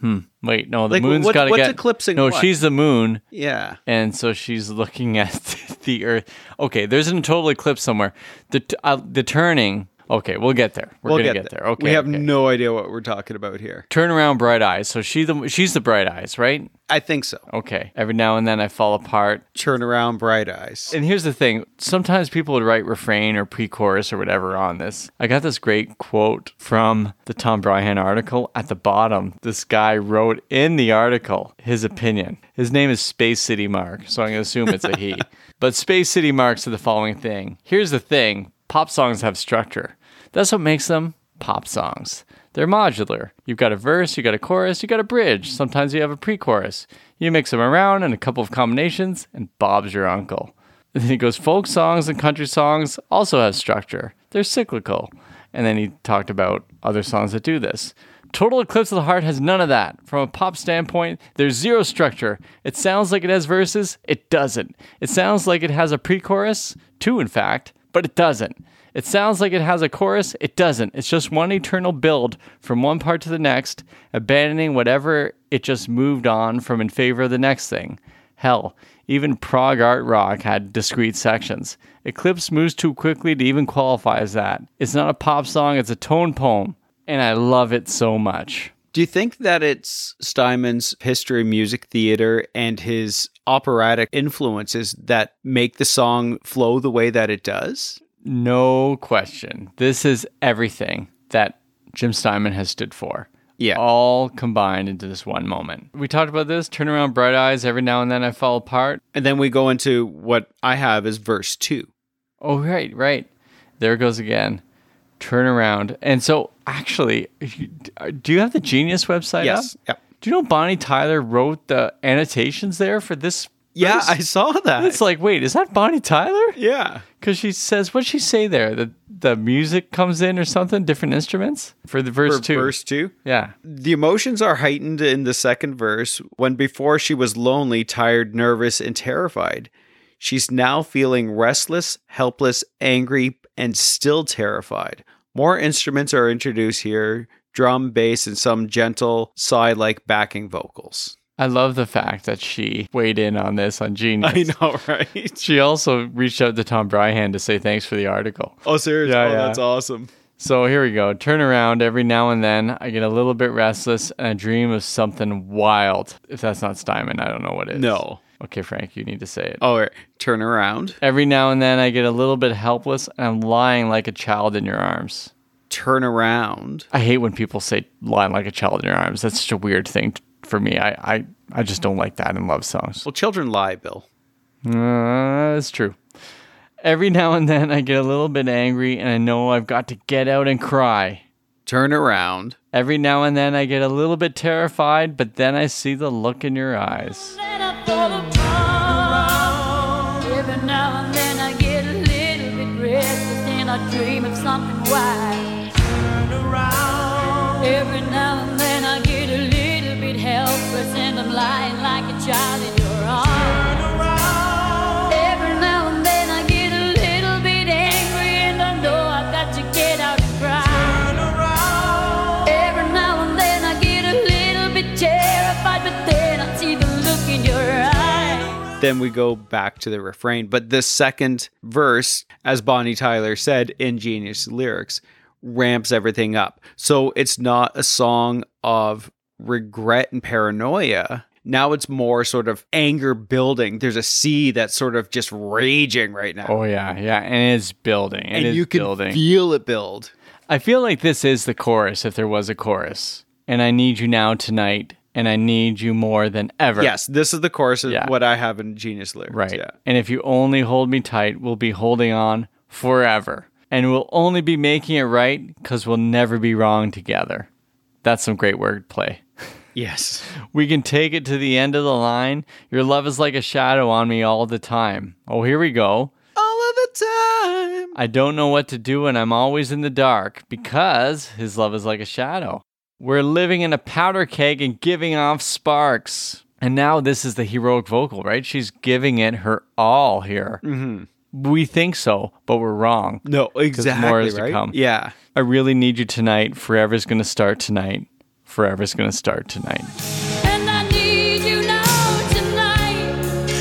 A: Wait, no, the
B: Like,
A: moon's
B: what-
A: got to
B: what's
A: get...
B: eclipsing
A: No,
B: what?
A: she's the moon.
B: Yeah.
A: And so she's looking at the Earth. Okay, there's a total eclipse somewhere. The t- uh, the turning. Okay, we'll get there. We're
B: We'll
A: gonna
B: get,
A: get,
B: there.
A: there. Okay,
B: We have
A: okay.
B: no idea what we're talking about here.
A: Turn around, bright eyes. So she the she's the bright eyes, right?
B: I think so.
A: Okay. Every now and then I fall apart.
B: Turn around, bright eyes.
A: And here's the thing. Sometimes people would write refrain or pre-chorus or whatever on this. I got this great quote from the Tom Bryan article. At the bottom, this guy wrote in the article his opinion. His name is Space City Mark, so I'm going to assume it's a he. But Space City Mark said the following thing. Here's the thing. Pop songs have structure. That's what makes them pop songs. They're modular. You've got a verse, you got a chorus, you got a bridge. Sometimes you have a pre-chorus. You mix them around in a couple of combinations, and Bob's your uncle. And then he goes, folk songs and country songs also have structure. They're cyclical. And then he talked about other songs that do this. Total Eclipse of the Heart has none of that. From a pop standpoint, there's zero structure. It sounds like it has verses. It doesn't. It sounds like it has a pre-chorus, two in fact, but it doesn't. It sounds like it has a chorus. It doesn't. It's just one eternal build from one part to the next, abandoning whatever it just moved on from in favor of the next thing. Hell, even prog art rock had discrete sections. Eclipse moves too quickly to even qualify as that. It's not a pop song, it's a tone poem. And I love it so much.
B: Do you think that it's Steinman's history of music theater and his operatic influences that make the song flow the way that it does?
A: No question. This is everything that Jim Steinman has stood for.
B: Yeah.
A: All combined into this one moment. We talked about this. Turn around, bright eyes. Every now and then I fall apart.
B: And then we go into what I have as verse two.
A: Oh, right, right. There it goes again. Turn around. And so, actually, do you have the Genius website
B: Yes.
A: up?
B: Yep.
A: Do you know Bonnie Tyler wrote the annotations there for this?
B: Yeah,
A: verse?
B: I saw that.
A: It's like, wait, is that Bonnie Tyler?
B: Yeah.
A: Because she says, what'd she say there? The the music comes in or something? Different instruments? For the verse
B: For
A: two.
B: verse two.
A: Yeah.
B: The emotions are heightened in the second verse when before she was lonely, tired, nervous, and terrified. She's now feeling restless, helpless, angry, and still terrified. More instruments are introduced here, drum, bass, and some gentle sigh-like backing vocals.
A: I love the fact that she weighed in on this on Genius.
B: I know, right?
A: She also reached out to Tom Bryhan to say thanks for the article.
B: Oh, seriously?
A: Yeah,
B: oh,
A: yeah.
B: that's awesome.
A: So here we go. Turn around. Every now and then I get a little bit restless and I dream of something wild. If that's not Steinman, I don't know what is.
B: No.
A: Okay, Frank, you need to say it.
B: Oh, right. Turn around.
A: Every now and then I get a little bit helpless and I'm lying like a child in your arms.
B: Turn around.
A: I hate when people say lying like a child in your arms. That's such a weird thing t- for me. I, I, I just don't like that in love songs.
B: Well, children lie, Bill.
A: Uh, that's true. Every now and then I get a little bit angry and I know I've got to get out and cry.
B: Turn around.
A: Every now and then I get a little bit terrified, but then I see the look in your eyes.
C: Then I fall apart. Every now and then I get a little bit restless and I dream of something wild. Turn around. Every now and then I get a little bit helpless and I'm lying like a child in your arms. Turn around. Every now and then I get a little bit angry and I know I've got to get out and cry. Turn around. Every now and then I get a little bit terrified, but then I see the look in your eyes.
B: Then we go back to the refrain. But the second verse, as Bonnie Tyler said in Genius lyrics, ramps everything up. So it's not a song of regret and paranoia. Now it's more sort of anger building. There's a sea that's sort of just raging right now.
A: Oh, yeah, yeah. And it's building. It
B: and
A: is
B: you can
A: building.
B: feel it build.
A: I feel like this is the chorus if there was a chorus. And I need you now tonight, and I need you more than ever.
B: Yes, this is the chorus of
A: Yeah.
B: what I have in Genius lyrics.
A: Right.
B: Yeah.
A: And if you only hold me tight, we'll be holding on forever. And we'll only be making it right because we'll never be wrong together. That's some great wordplay.
B: Yes.
A: We can take it to the end of the line. Your love is like a shadow on me all the time. Oh, here we go.
B: All of the time.
A: I don't know what to do and I'm always in the dark because his love is like a shadow. We're living in a powder keg and giving off sparks. And now this is the heroic vocal, right? She's giving it her all here.
B: Mm-hmm.
A: We think so, but we're wrong.
B: No, exactly.
A: more is to
B: right?
A: come.
B: Yeah.
A: I really need you tonight. Forever's going to start tonight. Forever's going to start tonight.
C: And I need you now tonight.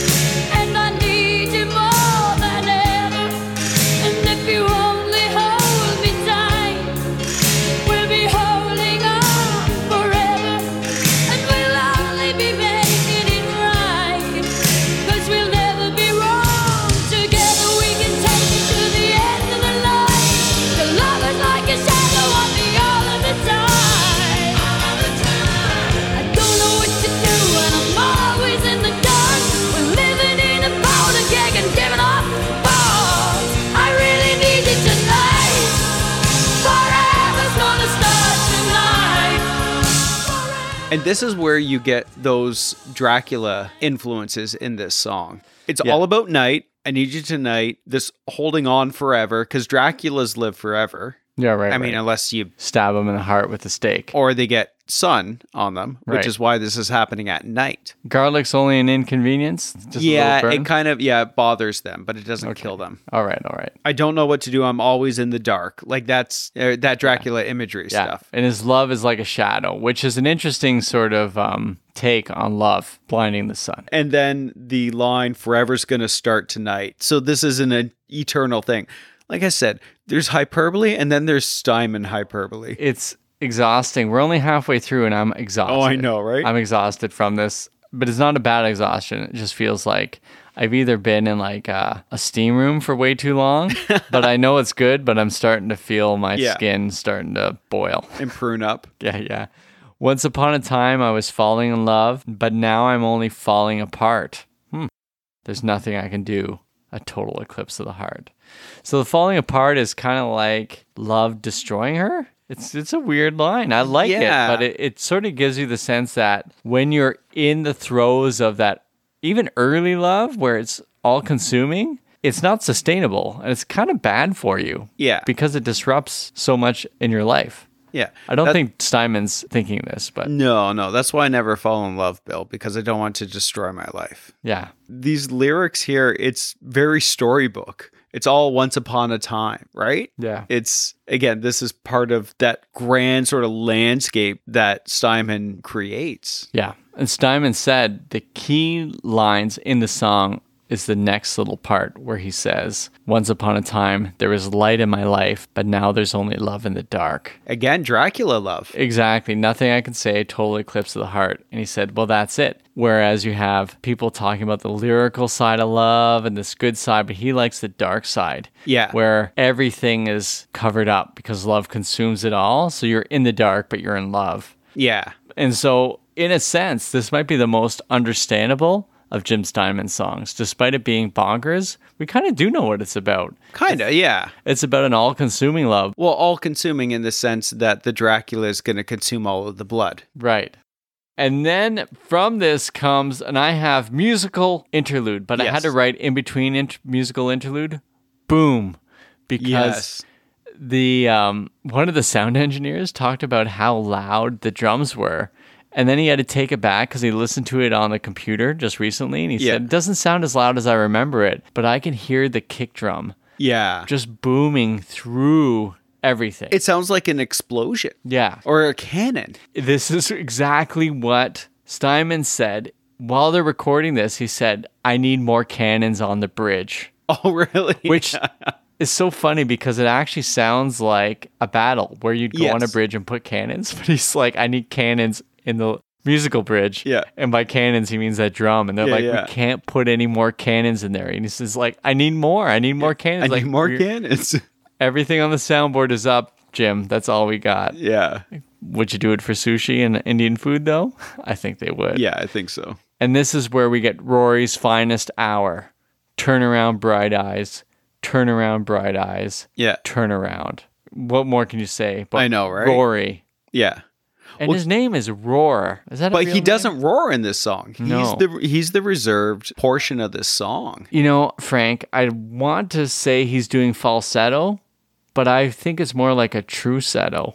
C: And I need you more than ever. And if you only hold me tight, we'll be holding on forever. And we'll only be making it right. 'Cause we'll never be wrong. Together we can take it to the end of the line. Your love is like a shadow on me all of the time. I don't know what to do and I'm always in the dark. We're living in a powder keg and giving off balls. I really need you tonight. Forever's gonna start tonight.
B: And this is where you get those Dracula influences in this song. It's
A: Yeah.
B: all about night. I need you tonight. This holding on forever because Dracula's live forever.
A: Yeah, right.
B: I mean,
A: right.
B: unless you,
A: Stab them in the heart with a stake.
B: or they get sun on them, which
A: Right.
B: is why this is happening at night.
A: Garlic's only an inconvenience? Just a
B: Yeah,
A: little burn?
B: it kind of, yeah, it bothers them, but it doesn't kill them.
A: All right, all right.
B: I don't know what to do. I'm always in the dark. Like that's uh, that Dracula imagery
A: Yeah.
B: stuff.
A: And his love is like a shadow, which is an interesting sort of um, take on love, blinding the sun.
B: And then the line, forever's going to start tonight. So this isn't an eternal thing. Like I said, there's hyperbole and then there's Steinman hyperbole.
A: It's exhausting. We're only halfway through and I'm exhausted.
B: Oh, I know, right?
A: I'm exhausted from this, but it's not a bad exhaustion. It just feels like I've either been in like a, a steam room for way too long, but I know it's good, but I'm starting to feel my
B: Yeah.
A: skin starting to boil.
B: And prune up.
A: Yeah, yeah. Once upon a time, I was falling in love, but now I'm only falling apart. Hmm. There's nothing I can do. A total eclipse of the heart. So the falling apart is kind of like love destroying her. It's it's a weird line. I like
B: Yeah.
A: it, but it, it sort of gives you the sense that when you're in the throes of that even early love where it's all consuming, it's not sustainable and it's kind of bad for you.
B: Yeah.
A: Because it disrupts so much in your life.
B: Yeah.
A: I don't
B: That-
A: think Steinman's thinking this, but
B: No, no. That's why I never fall in love, Bill, because I don't want to destroy my life.
A: yeah.
B: These lyrics here, it's very storybook. It's all once upon a time, right?
A: Yeah.
B: It's, again, this is part of that grand sort of landscape that Steinman creates.
A: Yeah. And Steinman said the key lines in the song is the next little part where he says, once upon a time, there was light in my life, but now there's only love in the dark.
B: Again, Dracula love.
A: Exactly. Nothing I can say, total eclipse of the heart. And he said, well, that's it. Whereas you have people talking about the lyrical side of love and this good side, but he likes the dark side.
B: Yeah.
A: Where everything is covered up because love consumes it all. So you're in the dark, but you're in love.
B: Yeah.
A: And so, in a sense, this might be the most understandable of Jim Steinman's songs. Despite it being bonkers, we kind of do know what it's about.
B: Kind of, yeah.
A: It's about an all-consuming love.
B: Well, all consuming in the sense that the Dracula is going to consume all of the blood.
A: Right. And then from this comes, and I have musical interlude, but I
B: Yes.
A: had to write in between int- musical interlude, boom, because
B: Yes.
A: the um, one of the sound engineers talked about how loud the drums were. And then he had to take it back because he listened to it on the computer just recently. And he
B: Yeah.
A: said, it doesn't sound as loud as I remember it, but I can hear the kick drum
B: Yeah.
A: just booming through everything.
B: It sounds like an explosion
A: yeah.
B: or a cannon.
A: This is exactly what Steinman said. While they're recording this, he said, I need more cannons on the bridge.
B: Oh, really?
A: Which is so funny because it actually sounds like a battle where you'd go on a
B: Yes.
A: bridge and put cannons. But he's like, I need cannons in the musical bridge.
B: Yeah.
A: And by cannons, he means that drum. And they're
B: Yeah,
A: like,
B: yeah.
A: we can't put any more cannons in there. And he says, like, I need more. I need more cannons.
B: I
A: like,
B: need more
A: we're-
B: cannons.
A: Everything on the soundboard is up, Jim. That's all we got.
B: Yeah.
A: Would you do it for sushi and Indian food, though? I think they would.
B: Yeah, I think so.
A: And this is where we get Rory's finest hour. Turn around, bright eyes. Turn around, bright eyes.
B: Yeah.
A: Turn around. What more can you say? But
B: I know, right?
A: Rory.
B: Yeah.
A: And
B: Well,
A: his name is Roar. Is that a
B: But
A: real
B: he
A: name?
B: doesn't roar in this song. He's
A: No.
B: the he's the reserved portion of this song.
A: You know, Frank, I want to say he's doing falsetto, but I think it's more like a true setto.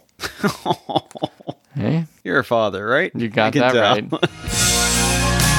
A: Hey?
B: You're a father, right?
A: You
B: I
A: got
B: can
A: that
B: tell.
A: right.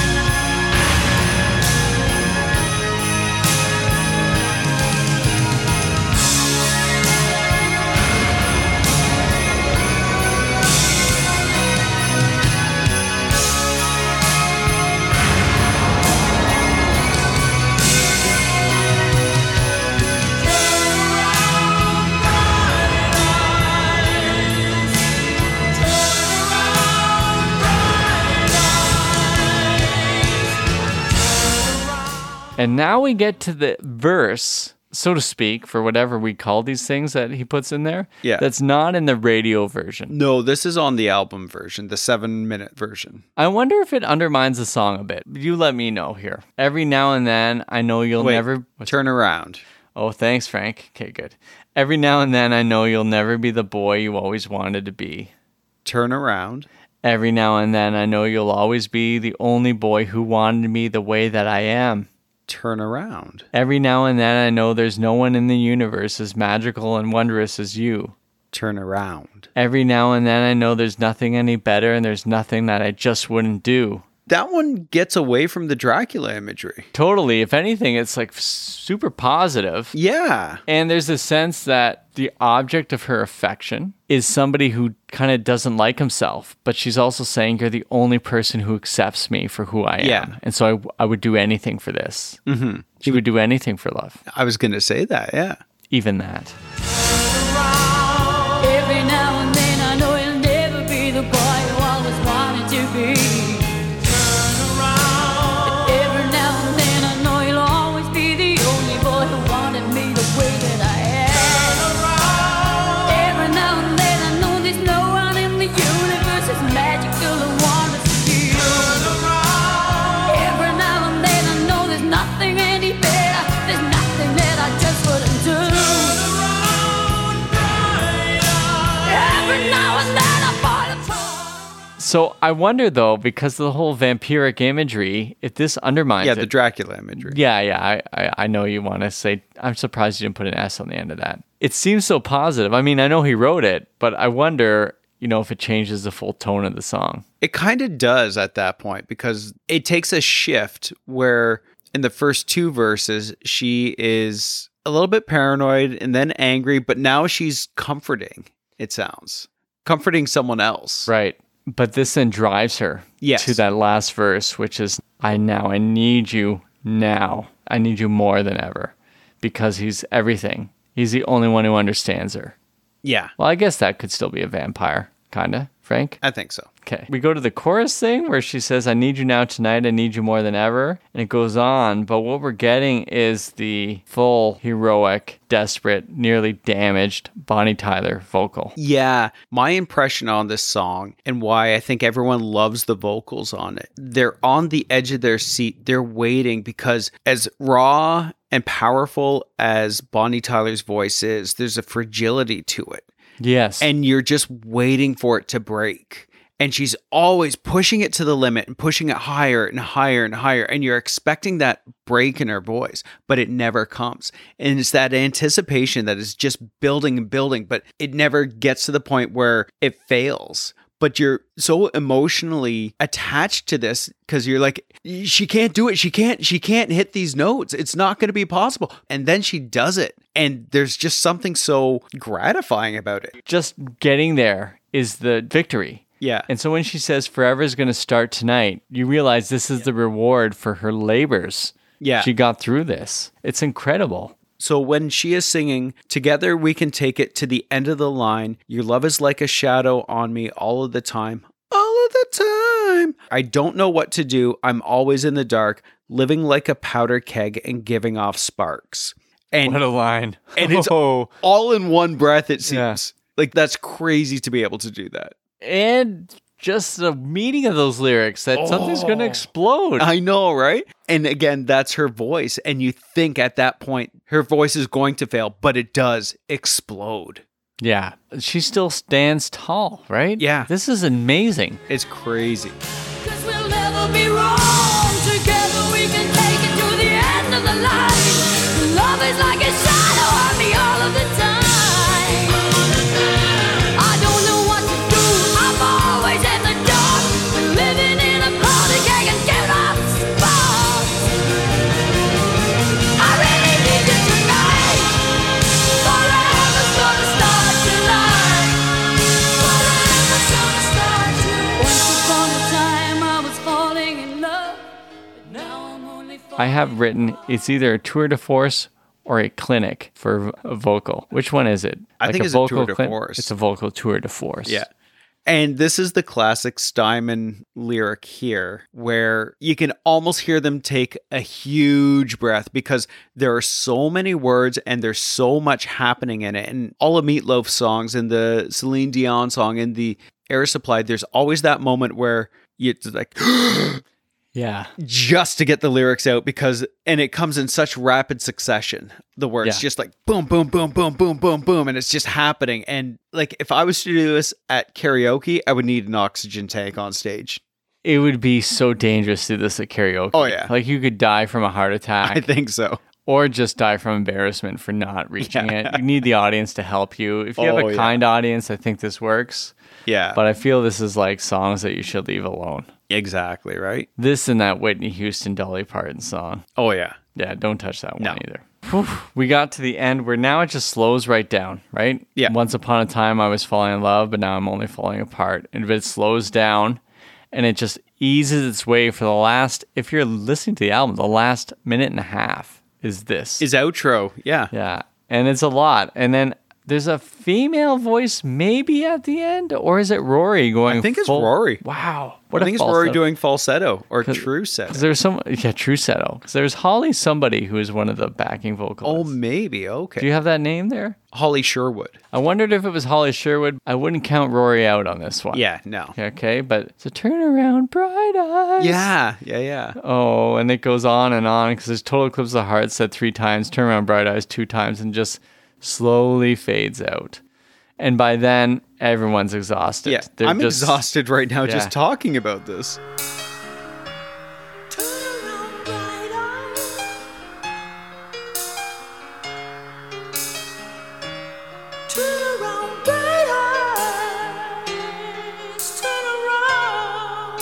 A: And now we get to the verse, so to speak, for whatever we call these things that he puts in there.
B: Yeah.
A: That's not in the radio version.
B: No, this is on the album version, the seven minute version.
A: I wonder if it undermines the song a bit. You let me know here. Every now and then, I know you'll
B: Wait,
A: never.
B: turn around.
A: Oh, thanks, Frank. Okay, good. Every now and then, I know you'll never be the boy you always wanted to be.
B: Turn around.
A: Every now and then, I know you'll always be the only boy who wanted me the way that I am.
B: Turn around.
A: Every now and then, I know there's no one in the universe as magical and wondrous as you.
B: turn around.
A: Every now and then I know there's nothing any better and there's nothing that I just wouldn't do.
B: That one gets away from the Dracula imagery.
A: Totally. If anything, it's like super positive.
B: Yeah.
A: And there's a sense that the object of her affection is somebody who kind of doesn't like himself, but she's also saying you're the only person who accepts me for who I am.
B: Yeah.
A: And so I, I would do anything for this.
B: Mm-hmm.
A: She would do anything for love.
B: I was going to say that, yeah.
A: Even that.
C: Every now and then I know he'll never be the boy who always wanted to be. But every now and then I know he'll always be the only boy who wanted me the way that I am. Every now and then I know there's no one in the universe as magical and wonderful as you. Every now and then I know there's nothing any better. There's nothing that I just wouldn't do. Every now and then I fall apart.
A: So I wonder, though, because of the whole vampiric imagery, if this undermines
B: Yeah,
A: it.
B: the Dracula imagery.
A: Yeah, yeah. I, I, I know you want to say, I'm surprised you didn't put an S on the end of that. It seems so positive. I mean, I know he wrote it, but I wonder, you know, if it changes the full tone of the song.
B: It kind of does at that point because it takes a shift where in the first two verses, she is a little bit paranoid and then angry, but now she's comforting, it sounds. Comforting someone else.
A: Right. But this then drives her
B: Yes.
A: to that last verse, which is, I now, I need you now. I need you more than ever because he's everything. He's the only one who understands her.
B: Yeah,
A: Well, I guess that could still be a vampire, kind of, Frank?
B: I think so.
A: Okay. We go to the chorus thing where she says, I need you now tonight. I need you more than ever. And it goes on. But what we're getting is the full heroic, desperate, nearly damaged Bonnie Tyler vocal.
B: Yeah, my impression on this song and why I think everyone loves the vocals on it. They're on the edge of their seat. They're waiting because as raw and powerful as Bonnie Tyler's voice is, there's a fragility to it.
A: Yes.
B: And you're just waiting for it to break. And she's always pushing it to the limit and pushing it higher and higher and higher. And you're expecting that break in her voice, but it never comes. And it's that anticipation that is just building and building, but it never gets to the point where it fails. But you're so emotionally attached to this because you're like, she can't do it. She can't, she can't hit these notes. It's not going to be possible. And then she does it. And there's just something so gratifying about it.
A: Just getting there is the victory.
B: Yeah.
A: And so when she says forever is going to start tonight, you realize this is the reward for her labors.
B: Yeah.
A: She got through this. It's incredible.
B: So when she is singing, together we can take it to the end of the line. Your love is like a shadow on me all of the time. All of the time. I don't know what to do. I'm always in the dark, living like a powder keg and giving off sparks. And,
A: What a line.
B: and it's
A: Oh.
B: all in one breath, it seems.
A: Yeah.
B: Like that's crazy to be able to do that.
A: And just the meaning of those lyrics, that something's going to
B: Oh.
A: explode.
B: I know, right? And again, that's her voice. And you think at that point, her voice is going to fail, but it does explode.
A: Yeah. She still stands tall, right?
B: Yeah.
A: This is amazing.
B: It's crazy.
C: Cause we'll never be wrong. Together we can take it to the end of the line. Love is like a shadow on me all of the time. I don't know what to do. I'm always in the dark. Living in a powder keg and giving off sparks. I really need you tonight. Forever's gonna start tonight. Forever's gonna start tonight. Once upon a time I was falling in love, but now I'm only falling.
A: I have written it's either a tour de force or a clinic for a vocal. Which one is it?
B: I think it's a tour de
A: clin-
B: force.
A: It's a vocal tour de force.
B: Yeah. And this is the classic Steinman lyric here, where you can almost hear them take a huge breath because there are so many words and there's so much happening in it. And all of Meatloaf's songs and the Celine Dion song and the Air Supply, there's always that moment where you just like,
A: Yeah.
B: just to get the lyrics out because, and it comes in such rapid succession. The words
A: Yeah.
B: just like boom, boom, boom, boom, boom, boom, boom. And it's just happening. And like, if I was to do this at karaoke, I would need an oxygen tank on stage.
A: It would be so dangerous to do this at karaoke.
B: Oh, yeah.
A: Like you could die from a heart attack.
B: I think so.
A: Or just die from embarrassment for not reaching
B: Yeah.
A: it. You need the audience to help you. If you have
B: Oh,
A: a
B: yeah.
A: kind audience, I think this works.
B: Yeah.
A: But I feel this is like songs that you should leave alone.
B: exactly, right?
A: This and that Whitney Houston Dolly Parton song.
B: Oh, yeah.
A: Yeah, don't touch that one
B: No.
A: either. Whew. We got to the end where now it just slows right down, right?
B: Yeah.
A: Once upon a time I was falling in love, but now I'm only falling apart. And it slows down and it just eases its way for the last, if you're listening to the album, the last minute and a half is this.
B: His outro. Yeah.
A: Yeah. And it's a lot. And then there's a female voice maybe at the end, or is it Rory going?
B: I think it's
A: full-
B: Rory.
A: Wow. What
B: I think
A: a
B: it's Rory
A: falsetto.
B: doing falsetto or true setto.
A: Because there's some, yeah, true setto. Because there's Holly somebody who is one of the backing
B: Oh,
A: vocalists.
B: maybe. Okay.
A: Do you have that name there?
B: Holly Sherwood.
A: I wondered if it was Holly Sherwood. I wouldn't count Rory out on this one.
B: Yeah, no.
A: Okay, but it's a turnaround, bright eyes.
B: Yeah, yeah, yeah.
A: Oh, and it goes on and on because there's Total Eclipse of the Heart said three times, turn around, bright eyes two times, and just slowly fades out. And by then, everyone's exhausted.
B: Yeah,
A: They're
B: I'm
A: just-
B: exhausted right now
A: Yeah.
B: just talking about this.
C: Turn around, bright eyes. Turn around, bright eyes. Turn around.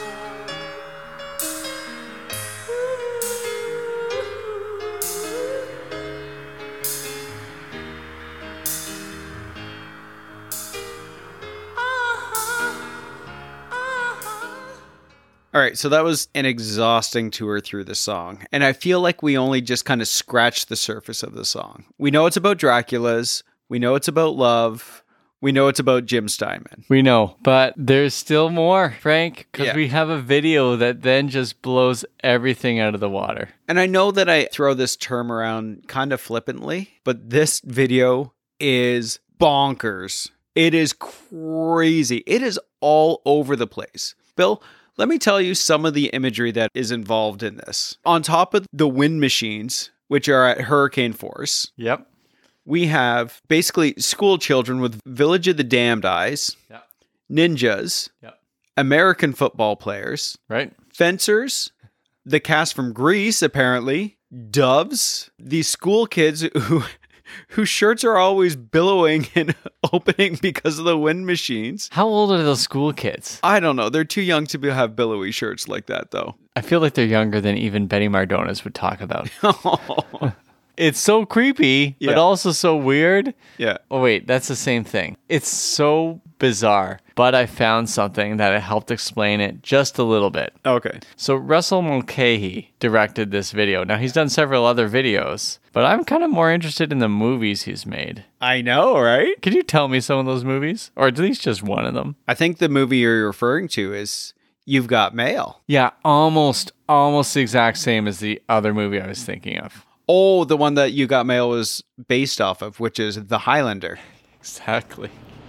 B: All right, so that was an exhausting tour through the song. And I feel like we only just kind of scratched the surface of the song. We know it's about Dracula's. We know it's about love. We know it's about Jim Steinman.
A: We know, but there's still more, Frank, because
B: Yeah.
A: we have a video that then just blows everything out of the water.
B: And I know that I throw this term around kind of flippantly, but this video is bonkers. It is crazy. It is all over the place. Bill, let me tell you some of the imagery that is involved in this. On top of the wind machines, which are at hurricane force,
A: Yep.
B: we have basically school children with Village of the Damned eyes,
A: Yep.
B: ninjas,
A: Yep.
B: American football players,
A: Right?
B: fencers, the cast from Grease, apparently, doves, these school kids who whose shirts are always billowing and opening because of the wind machines.
A: How old are those school kids?
B: I don't know. They're too young to be, have billowy shirts like that, though.
A: I feel like they're younger than even Betty Mardones would talk about. It's so creepy, but
B: Yeah.
A: also so weird.
B: Yeah.
A: Oh, wait, that's the same thing. It's so bizarre, but I found something that helped explain it just a little bit.
B: Okay.
A: So Russell Mulcahy directed this video. Now, he's done several other videos, but I'm kind of more interested in the movies he's made.
B: I know, right?
A: Could you tell me some of those movies? Or at least just one of them?
B: I think the movie you're referring to is You've Got Mail.
A: Yeah, almost, almost the exact same as the other movie I was thinking of.
B: Oh, the one that You Got Mail was based off of, which is The Highlander.
A: Exactly.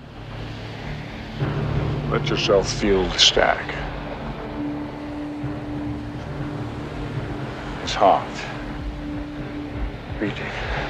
D: Let yourself feel the stack. It's hot. Beating.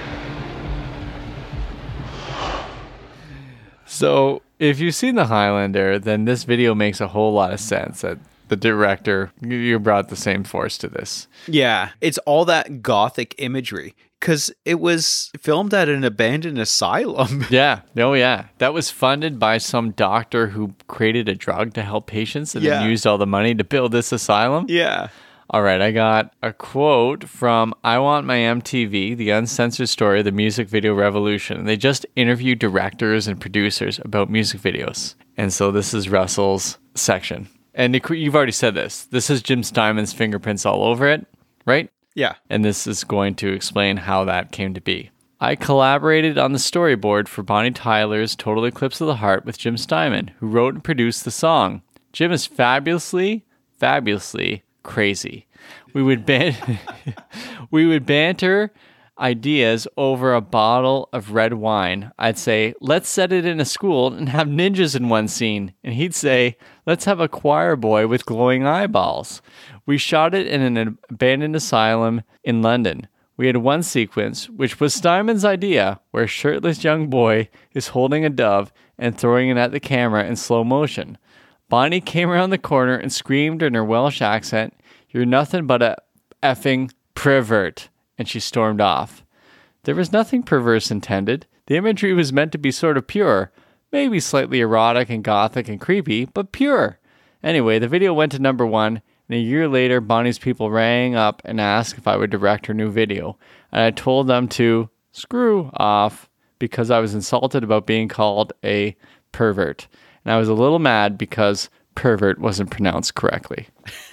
A: So, if you've seen The Highlander, then this video makes a whole lot of sense. That the director, you brought the same force to this.
B: Yeah, it's all that gothic imagery because it was filmed at an abandoned asylum.
A: Yeah. Oh, yeah. That was funded by some doctor who created a drug to help patients and
B: Yeah.
A: then used all the money to build this asylum.
B: Yeah.
A: All right. I got a quote from I Want My M T V, the uncensored story of the music video revolution. They just interviewed directors and producers about music videos. And so this is Russell's section. And it- you've already said this. This is Jim Steinman's fingerprints all over it, right?
B: Yeah.
A: And this is going to explain how that came to be. I collaborated on the storyboard for Bonnie Tyler's Total Eclipse of the Heart with Jim Steinman, who wrote and produced the song. Jim is fabulously, fabulously crazy. We would ban- we would banter ideas over a bottle of red wine. I'd say, let's set it in a school and have ninjas in one scene. And he'd say, let's have a choir boy with glowing eyeballs. We shot it in an abandoned asylum in London. We had one sequence, which was Steinman's idea, where a shirtless young boy is holding a dove and throwing it at the camera in slow motion. Bonnie came around the corner and screamed in her Welsh accent, "You're nothing but a effing pervert." and she stormed off. There was nothing perverse intended. The imagery was meant to be sort of pure, maybe slightly erotic and gothic and creepy, but pure. Anyway, the video went to number one, and a year later, Bonnie's people rang up and asked if I would direct her new video, and I told them to screw off because I was insulted about being called a pervert. And I was a little mad because pervert wasn't pronounced correctly.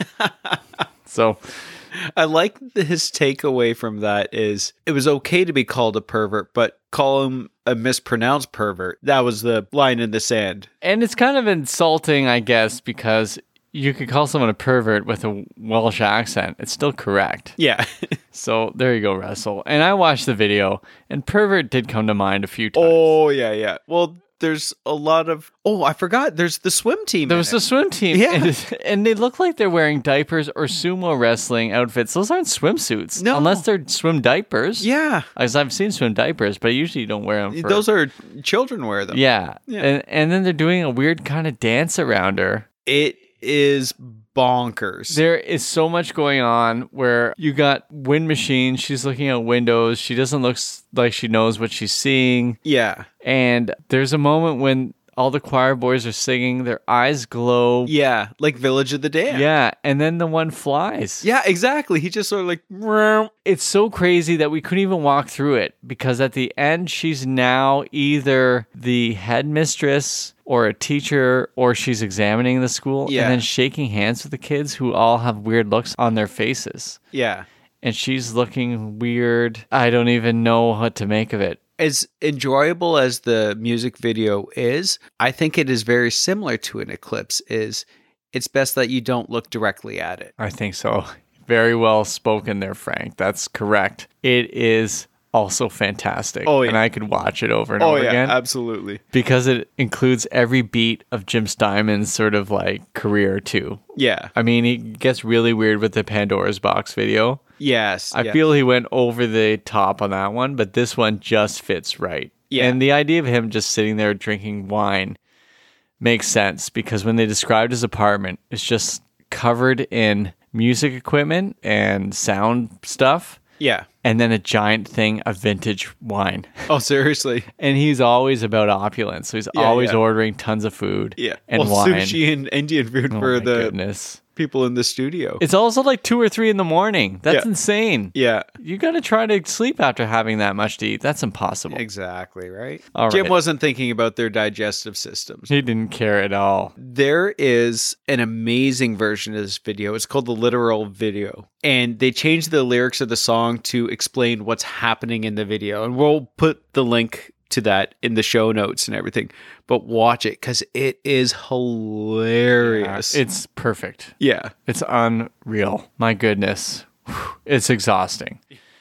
A: So
B: I like the, his takeaway from that is it was okay to be called a pervert, but call him a mispronounced pervert. That was the line in the sand.
A: And it's kind of insulting, I guess, because you could call someone a pervert with a Welsh accent. It's still correct.
B: Yeah.
A: So there you go, Russell. And I watched the video, and pervert did come to mind a few times.
B: Oh, yeah, yeah. Well, there's a lot of... Oh, I forgot. There's the swim team.
A: There was the swim team.
B: Yeah.
A: And, and they look like they're wearing diapers or sumo wrestling outfits. Those aren't swimsuits.
B: No.
A: Unless they're swim diapers.
B: Yeah.
A: As I've seen swim diapers, but I usually don't wear them. For,
B: Those are... Children wear them.
A: Yeah.
B: Yeah.
A: And, and then they're doing a weird kind of dance around her.
B: It is bonkers.
A: There is so much going on where you got wind machines. She's looking out windows. She doesn't look s- like she knows what she's seeing.
B: Yeah.
A: And there's a moment when all the choir boys are singing. Their eyes glow.
B: Yeah. Like Village of the Damned.
A: Yeah. And then the one flies.
B: Yeah, exactly. He just sort of like... "Meow."
A: It's so crazy that we couldn't even walk through it because at the end, she's now either the headmistress or a teacher or she's examining the school
B: Yeah.
A: and then shaking hands with the kids who all have weird looks on their faces.
B: Yeah.
A: And she's looking weird. I don't even know what to make of it.
B: As enjoyable as the music video is, I think it is very similar to an eclipse. Is it's best that you don't look directly at it.
A: I think so. Very well spoken there, Frank. That's correct. It is also fantastic.
B: Oh, yeah.
A: And I could watch it over and over again.
B: absolutely.
A: Because it includes every beat of Jim Steinman's sort of like career too.
B: Yeah.
A: I mean, he gets really weird with the Pandora's Box video.
B: Yes.
A: I
B: yeah.
A: feel he went over the top on that one, but this one just fits right.
B: Yeah.
A: And the idea of him just sitting there drinking wine makes sense because when they described his apartment, it's just covered in music equipment and sound stuff.
B: Yeah.
A: And then a giant thing of vintage wine.
B: Oh, seriously.
A: And he's always about opulence. So he's
B: Yeah,
A: always
B: yeah.
A: ordering tons of food
B: Yeah.
A: and
B: well,
A: wine.
B: sushi and Indian food
A: Oh
B: for
A: my
B: the
A: goodness.
B: people in the studio.
A: It's also like two or three in the morning. That's
B: Yeah.
A: insane.
B: yeah.
A: You got to try to sleep after having that much to eat. That's impossible.
B: Exactly, right?
A: All
B: Jim
A: right.
B: wasn't thinking about their digestive systems.
A: He didn't care at all.
B: There is an amazing version of this video. It's called the literal video. And they changed the lyrics of the song to explain what's happening in the video. And we'll put the link to that in the show notes and everything. But watch it because it is hilarious.
A: It's perfect.
B: yeah.
A: It's unreal. My goodness. Whew. It's exhausting.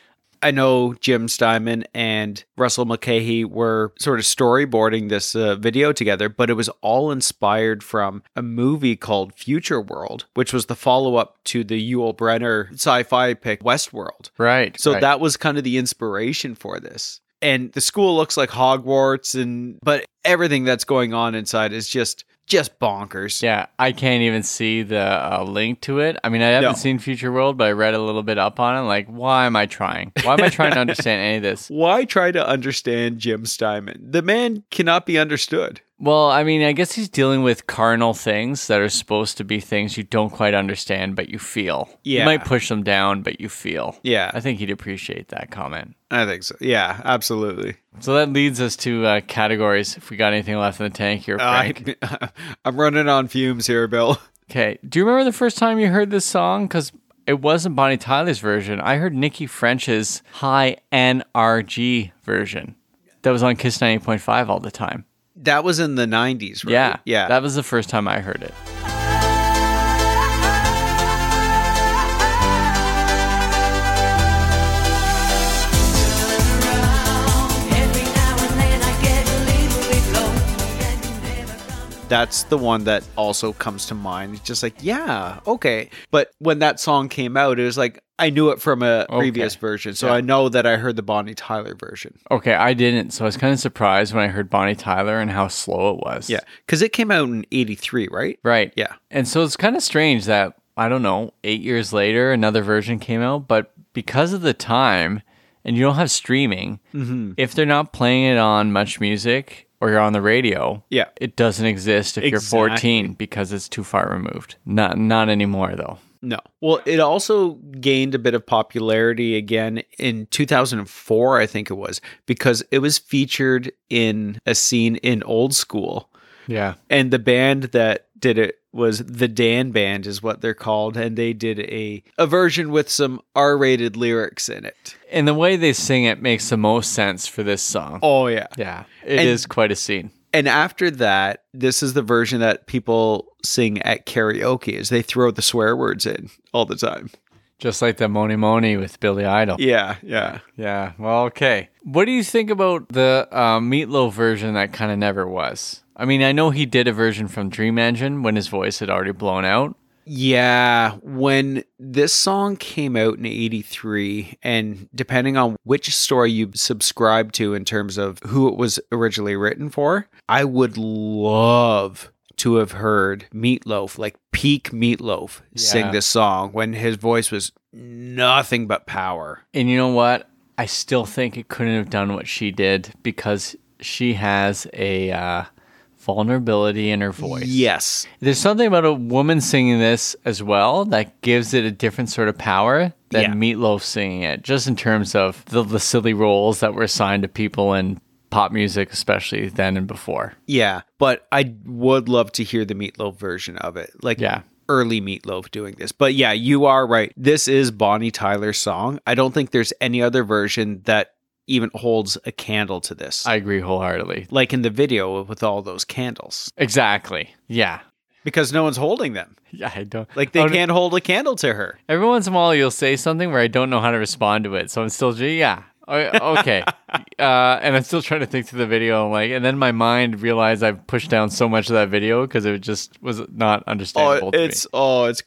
B: I know Jim Steinman and Russell Mulcahy were sort of storyboarding this uh, video together, but it was all inspired from a movie called Future World, which was the follow-up to the Yul Brynner sci-fi pick Westworld.
A: Right.
B: So
A: right.
B: that was kind of the inspiration for this. And the school looks like Hogwarts, and but everything that's going on inside is just just bonkers.
A: Yeah, I can't even see the uh, link to it. I mean, I haven't
B: No.
A: seen Future World, but I read a little bit up on it. Like, why am I trying? Why am I trying to understand any of this?
B: Why try to understand Jim Steinman? The man cannot be understood.
A: Well, I mean, I guess he's dealing with carnal things that are supposed to be things you don't quite understand, but you feel.
B: Yeah.
A: You might push them down, but you feel.
B: Yeah.
A: I think he'd appreciate that comment.
B: I think so. Yeah, absolutely.
A: So that leads us to uh, categories. If we got anything left in the tank here, Frank.
B: I, I'm running on fumes here, Bill.
A: Okay. Do you remember the first time you heard this song? Because it wasn't Bonnie Tyler's version. I heard Nikki French's high N R G version that was on Kiss ninety-eight point five all the time.
B: That was in the nineties, right?
A: Yeah.
B: Yeah.
A: That was the first time I heard it.
B: That's the one that also comes to mind. It's just like, yeah, okay. But when that song came out, it was like, I knew it from a
A: Okay.
B: previous version. So
A: Yeah.
B: I know that I heard the Bonnie Tyler version.
A: Okay, I didn't. So I was kind of surprised when I heard Bonnie Tyler and how slow it was.
B: Yeah. Because it came out in eighty-three, right?
A: Right.
B: Yeah.
A: And so it's kind of strange that, I don't know, eight years later, another version came out. But because of the time and you don't have streaming,
B: Mm-hmm.
A: if they're not playing it on Much Music or you're on the radio,
B: Yeah.
A: it doesn't exist if you're
B: Exactly.
A: fourteen because it's too far removed. Not not anymore though.
B: No. Well, it also gained a bit of popularity again in two thousand four, I think it was, because it was featured in a scene in Old School.
A: Yeah.
B: And the band that did it was the Dan Band is what they're called. And they did a, a version with some R-rated lyrics in it.
A: And the way they sing it makes the most sense for this song.
B: Oh, yeah.
A: Yeah. It is
B: And-
A: quite a scene.
B: And after that, this is the version that people sing at karaoke is they throw the swear words in all the time.
A: Just like the Moni Moni with Billy Idol.
B: Yeah, yeah.
A: Yeah. Well, okay. What do you think about the uh, Meatloaf version that kind of never was? I mean, I know he did a version from Dream Engine when his voice had already blown out.
B: Yeah, when this song came out in eighty-three, and depending on which story you subscribe to in terms of who it was originally written for, I would love to have heard Meatloaf, like peak Meatloaf, sing
A: Yeah.
B: this song when his voice was nothing but power.
A: And you know what? I still think it couldn't have done what she did because she has a uh, vulnerability in her voice.
B: Yes.
A: There's something about a woman singing this as well that gives it a different sort of power than
B: Yeah.
A: Meatloaf singing it, just in terms of the, the silly roles that were assigned to people in pop music, especially then and before.
B: Yeah, but I would love to hear the Meatloaf version of it. Like
A: Yeah.
B: early Meatloaf doing this. But yeah, you are right. This is Bonnie Tyler's song. I don't think there's any other version that even holds a candle to this.
A: I agree wholeheartedly.
B: like in the video with all those candles.
A: Exactly. Yeah.
B: Because no one's holding them.
A: Yeah, I don't.
B: Like they
A: Oh,
B: can't hold a candle to her.
A: Every once in a while, you'll say something where I don't know how to respond to it. So I'm still, yeah, o- okay. uh, and I'm still trying to think through the video. Like, and then my mind realized I've pushed down so much of that video because it just was not understandable
B: Oh,
A: to
B: it's
A: me.
B: oh, it's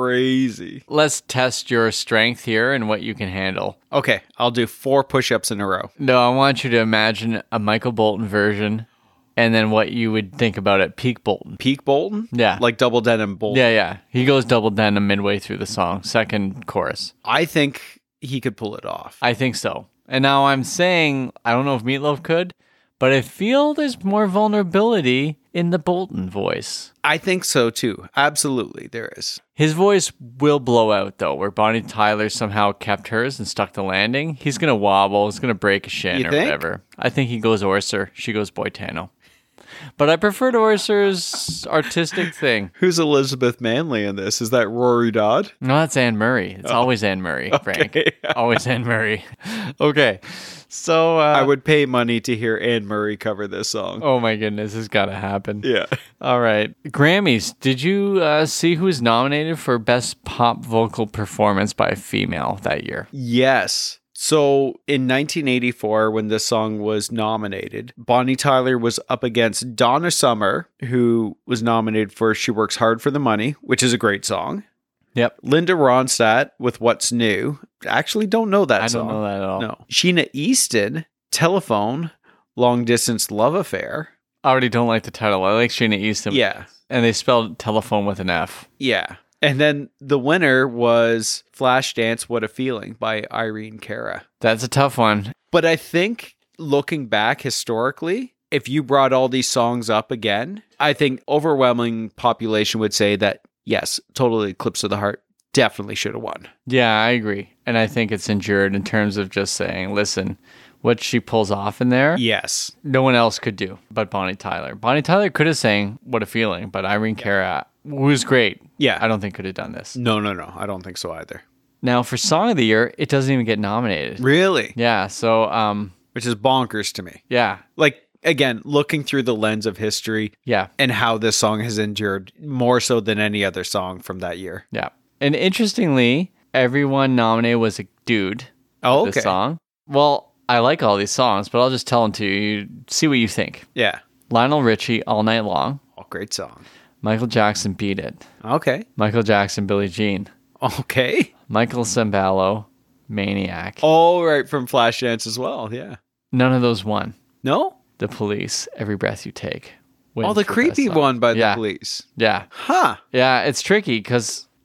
B: crazy.
A: Let's test your strength here and what you can handle.
B: Okay, I'll do four push-ups in a row.
A: No, I want you to imagine a Michael Bolton version and then what you would think about it, peak Bolton.
B: Peak Bolton?
A: Yeah.
B: Like double denim Bolton.
A: Yeah, yeah. He goes double denim midway through the song, second chorus.
B: I think he could pull it off.
A: I think so. And now I'm saying, I don't know if Meatloaf could, but I feel there's more vulnerability in the Bolton voice.
B: I think so too. Absolutely, there is.
A: His voice will blow out, though, where Bonnie Tyler somehow kept hers and stuck the landing. He's going to wobble. He's going to break a shin
B: You
A: or
B: think?
A: whatever. I think he goes Orser. She goes Boitano. But I prefer to Orser's artistic thing.
B: Who's Elizabeth Manley in this? Is that Rory Dodd?
A: No, that's Anne Murray. It's always Anne Murray, Frank.
B: Okay.
A: Always Anne Murray. Okay. So, uh,
B: I would pay money to hear Anne Murray cover this song.
A: oh my goodness, this has got to happen.
B: Yeah.
A: All right. Grammys. Did you uh, see who was nominated for Best Pop Vocal Performance by a Female that year?
B: Yes. So in nineteen eighty-four, when this song was nominated, Bonnie Tyler was up against Donna Summer, who was nominated for She Works Hard for the Money, which is a great song.
A: Yep.
B: Linda Ronstadt with What's New. Actually don't know that
A: I
B: song.
A: don't know that at all.
B: No. Sheena Easton, Telephone, Long Distance Love Affair.
A: I already don't like the title. I like Sheena Easton.
B: Yeah.
A: And they spelled telephone with an F.
B: Yeah. And then the winner was Flashdance What a Feeling by Irene Cara.
A: That's a tough one.
B: But I think looking back historically, if you brought all these songs up again, I think overwhelming population would say that, yes, Total Eclipse of the Heart definitely should have won.
A: Yeah, I agree. And I think it's endured in terms of just saying, listen, what she pulls off in there,
B: Yes.
A: no one else could do but Bonnie Tyler. Bonnie Tyler could have sang What a Feeling, but Irene Cara, who was great,
B: Yeah.
A: I don't think could have done this.
B: No, no, no. I don't think so either.
A: Now, for Song of the Year, it doesn't even get nominated.
B: Really?
A: Yeah, so, um,
B: Which is bonkers to me.
A: yeah,
B: Like, again, looking through the lens of history
A: yeah,
B: and how this song has endured more so than any other song from that year.
A: yeah. And interestingly, everyone nominated was a dude.
B: Oh,
A: This
B: okay.
A: song. Well, I like all these songs, but I'll just tell them to you. You see what you think.
B: Yeah.
A: Lionel Richie, All Night Long.
B: Oh, great song.
A: Michael Jackson, Beat It.
B: Okay.
A: Michael Jackson, Billie Jean.
B: Okay.
A: Michael Sembello, Maniac.
B: All right, from Flashdance as well. Yeah.
A: None of those won.
B: No?
A: The Police, Every Breath You Take.
B: Oh,
A: wins
B: the
A: for
B: creepy
A: best song.
B: one by the
A: Yeah.
B: Police.
A: Yeah.
B: Huh.
A: Yeah, it's tricky because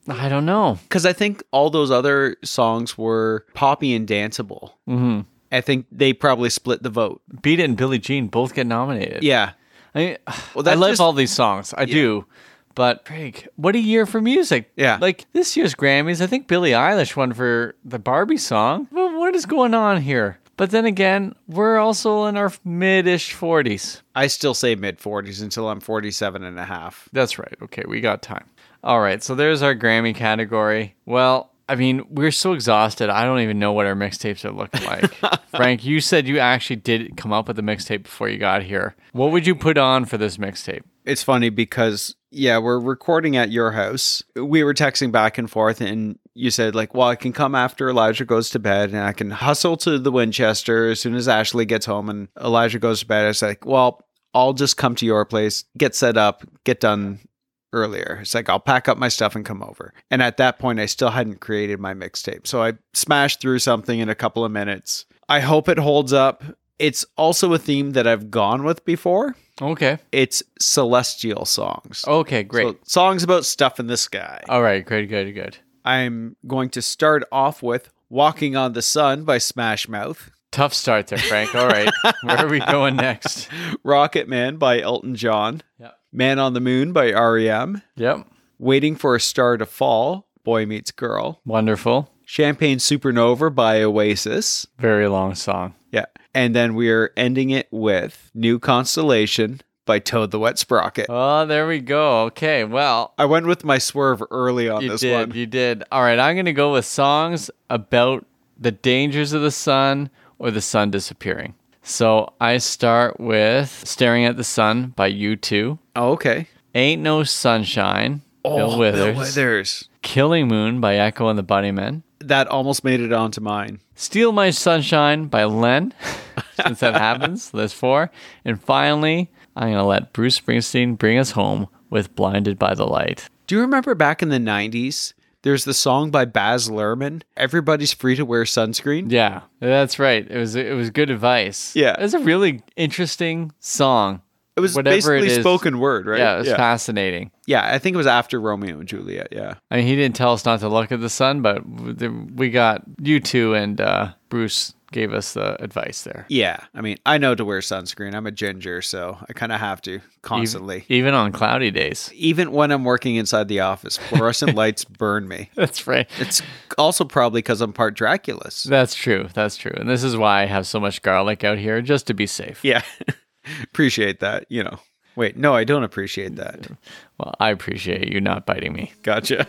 A: I don't know.
B: Because I think all those other songs were poppy and danceable.
A: Mm-hmm.
B: I think they probably split the vote.
A: Beat It and Billie Jean both get nominated.
B: Yeah.
A: I mean,
B: Well,
A: I
B: that's
A: love
B: just-
A: all these songs. I do. But, Craig, what a year for music.
B: Yeah.
A: Like, this year's Grammys, I think Billie Eilish won for the Barbie song. Well, what is going on here? But then again, we're also in our mid-ish forties.
B: I still say mid forties until I'm forty-seven and a half.
A: That's right. Okay, we got time. All right, so there's our Grammy category. Well, I mean, we're so exhausted. I don't even know what our mixtapes are looking like. Frank, you said you actually did come up with a mixtape before you got here. What would you put on for this mixtape?
B: It's funny because, yeah, we're recording at your house. We were texting back and forth, and you said, like, well, I can come after Elijah goes to bed, and I can hustle to the Winchester as soon as Ashley gets home and Elijah goes to bed. I was like, well, I'll just come to your place, get set up, get done earlier. It's like, I'll pack up my stuff and come over. And at that point, I still hadn't created my mixtape. So I smashed through something in a couple of minutes. I hope it holds up. It's also a theme that I've gone with before.
A: Okay.
B: It's celestial songs.
A: Okay, great.
B: So, songs about stuff in the sky.
A: All right, great, good, good.
B: I'm going to start off with Walking on the Sun by Smash Mouth.
A: Tough start there, Frank. All right. Where are we going next?
B: Rocket Man by Elton John.
A: Yep.
B: Man on the Moon by R E M.
A: Yep.
B: Waiting for a Star to Fall, Boy Meets Girl.
A: Wonderful.
B: Champagne Supernova by Oasis.
A: Very long song.
B: Yeah. And then we're ending it with New Constellation by Toad the Wet Sprocket.
A: Oh, there we go. Okay, well,
B: I went with my swerve early on
A: you
B: this
A: did,
B: one.
A: you did. All right, I'm going to go with songs about the dangers of the sun or the sun disappearing. So I start with Staring at the Sun by U two.
B: Oh, okay.
A: Ain't No Sunshine,
B: Oh,
A: Bill Withers.
B: Bill Withers.
A: Killing Moon by Echo and the Bunnymen.
B: That almost made it onto mine.
A: Steal My Sunshine by Len, since that happens. There's four. And finally, I'm going to let Bruce Springsteen bring us home with Blinded by the Light.
B: Do you remember back in the nineties? There's the song by Baz Luhrmann, Everybody's Free to Wear Sunscreen.
A: Yeah, that's right. It was it was good advice.
B: Yeah.
A: It was a really interesting song.
B: It was
A: Whatever
B: basically
A: it is.
B: spoken word, right?
A: Yeah, it was
B: yeah.
A: fascinating.
B: Yeah, I think it was after Romeo and Juliet, yeah.
A: I mean, he didn't tell us not to look at the sun, but we got you two and uh, Bruce gave us the advice there.
B: Yeah, I mean, I know to wear sunscreen. I'm a ginger, so I kind of have to constantly.
A: Even, even on cloudy days.
B: Even when I'm working inside the office, fluorescent lights burn me.
A: That's right.
B: It's also probably because I'm part Draculus.
A: That's true. That's true. And this is why I have so much garlic out here, just to be safe.
B: Yeah, appreciate that, you know. Wait, no, I don't appreciate that.
A: Well, I appreciate you not biting me.
B: Gotcha.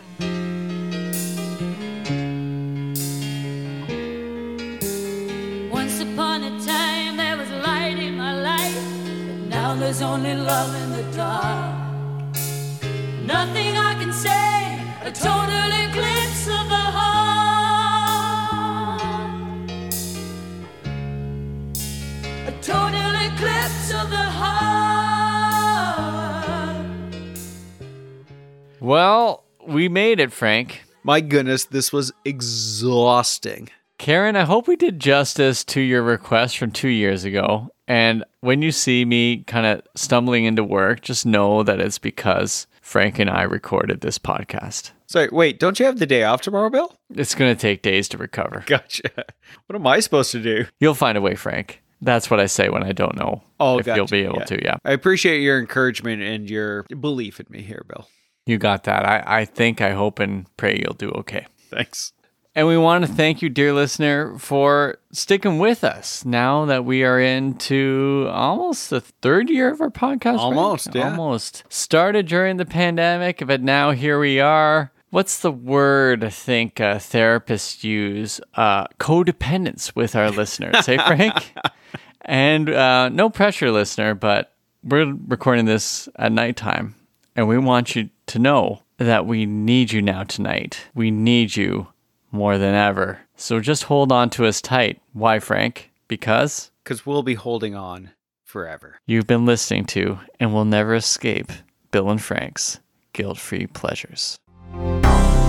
C: Once upon a time there was light in my life, but now there's only love in the dark. Nothing I can say, a total eclipse of the heart. A total eclipse of the heart.
A: Well, we made it, Frank.
B: My goodness, this was exhausting.
A: Karen, I hope we did justice to your request from two years ago. And when you see me kind of stumbling into work, just know that it's because Frank and I recorded this podcast.
B: Sorry, wait, don't you have the day off tomorrow, Bill?
A: It's going to take days to recover.
B: Gotcha. What am I supposed to do?
A: You'll find a way, Frank. That's what I say when I don't know
B: Oh,
A: if
B: gotcha.
A: you'll be able
B: Yeah.
A: to. Yeah,
B: I appreciate your encouragement and your belief in me here, Bill.
A: you got that. I, I think, I hope, and pray you'll do okay.
B: Thanks.
A: And we want to thank you, dear listener, for sticking with us now that we are into almost the third year of our podcast.
B: Almost,
A: right?
B: yeah.
A: Almost. Started during the pandemic, but now here we are. What's the word I think uh, therapists use? Uh, codependence with our listeners. Hey, Frank? And uh, no pressure, listener, but we're recording this at nighttime. And we want you to know that we need you now tonight. We need you more than ever. So just hold on to us tight. Why, Frank? Because
B: Because we'll be holding on forever.
A: you've been listening to and will never escape Bill and Frank's Guilt-Free Pleasures.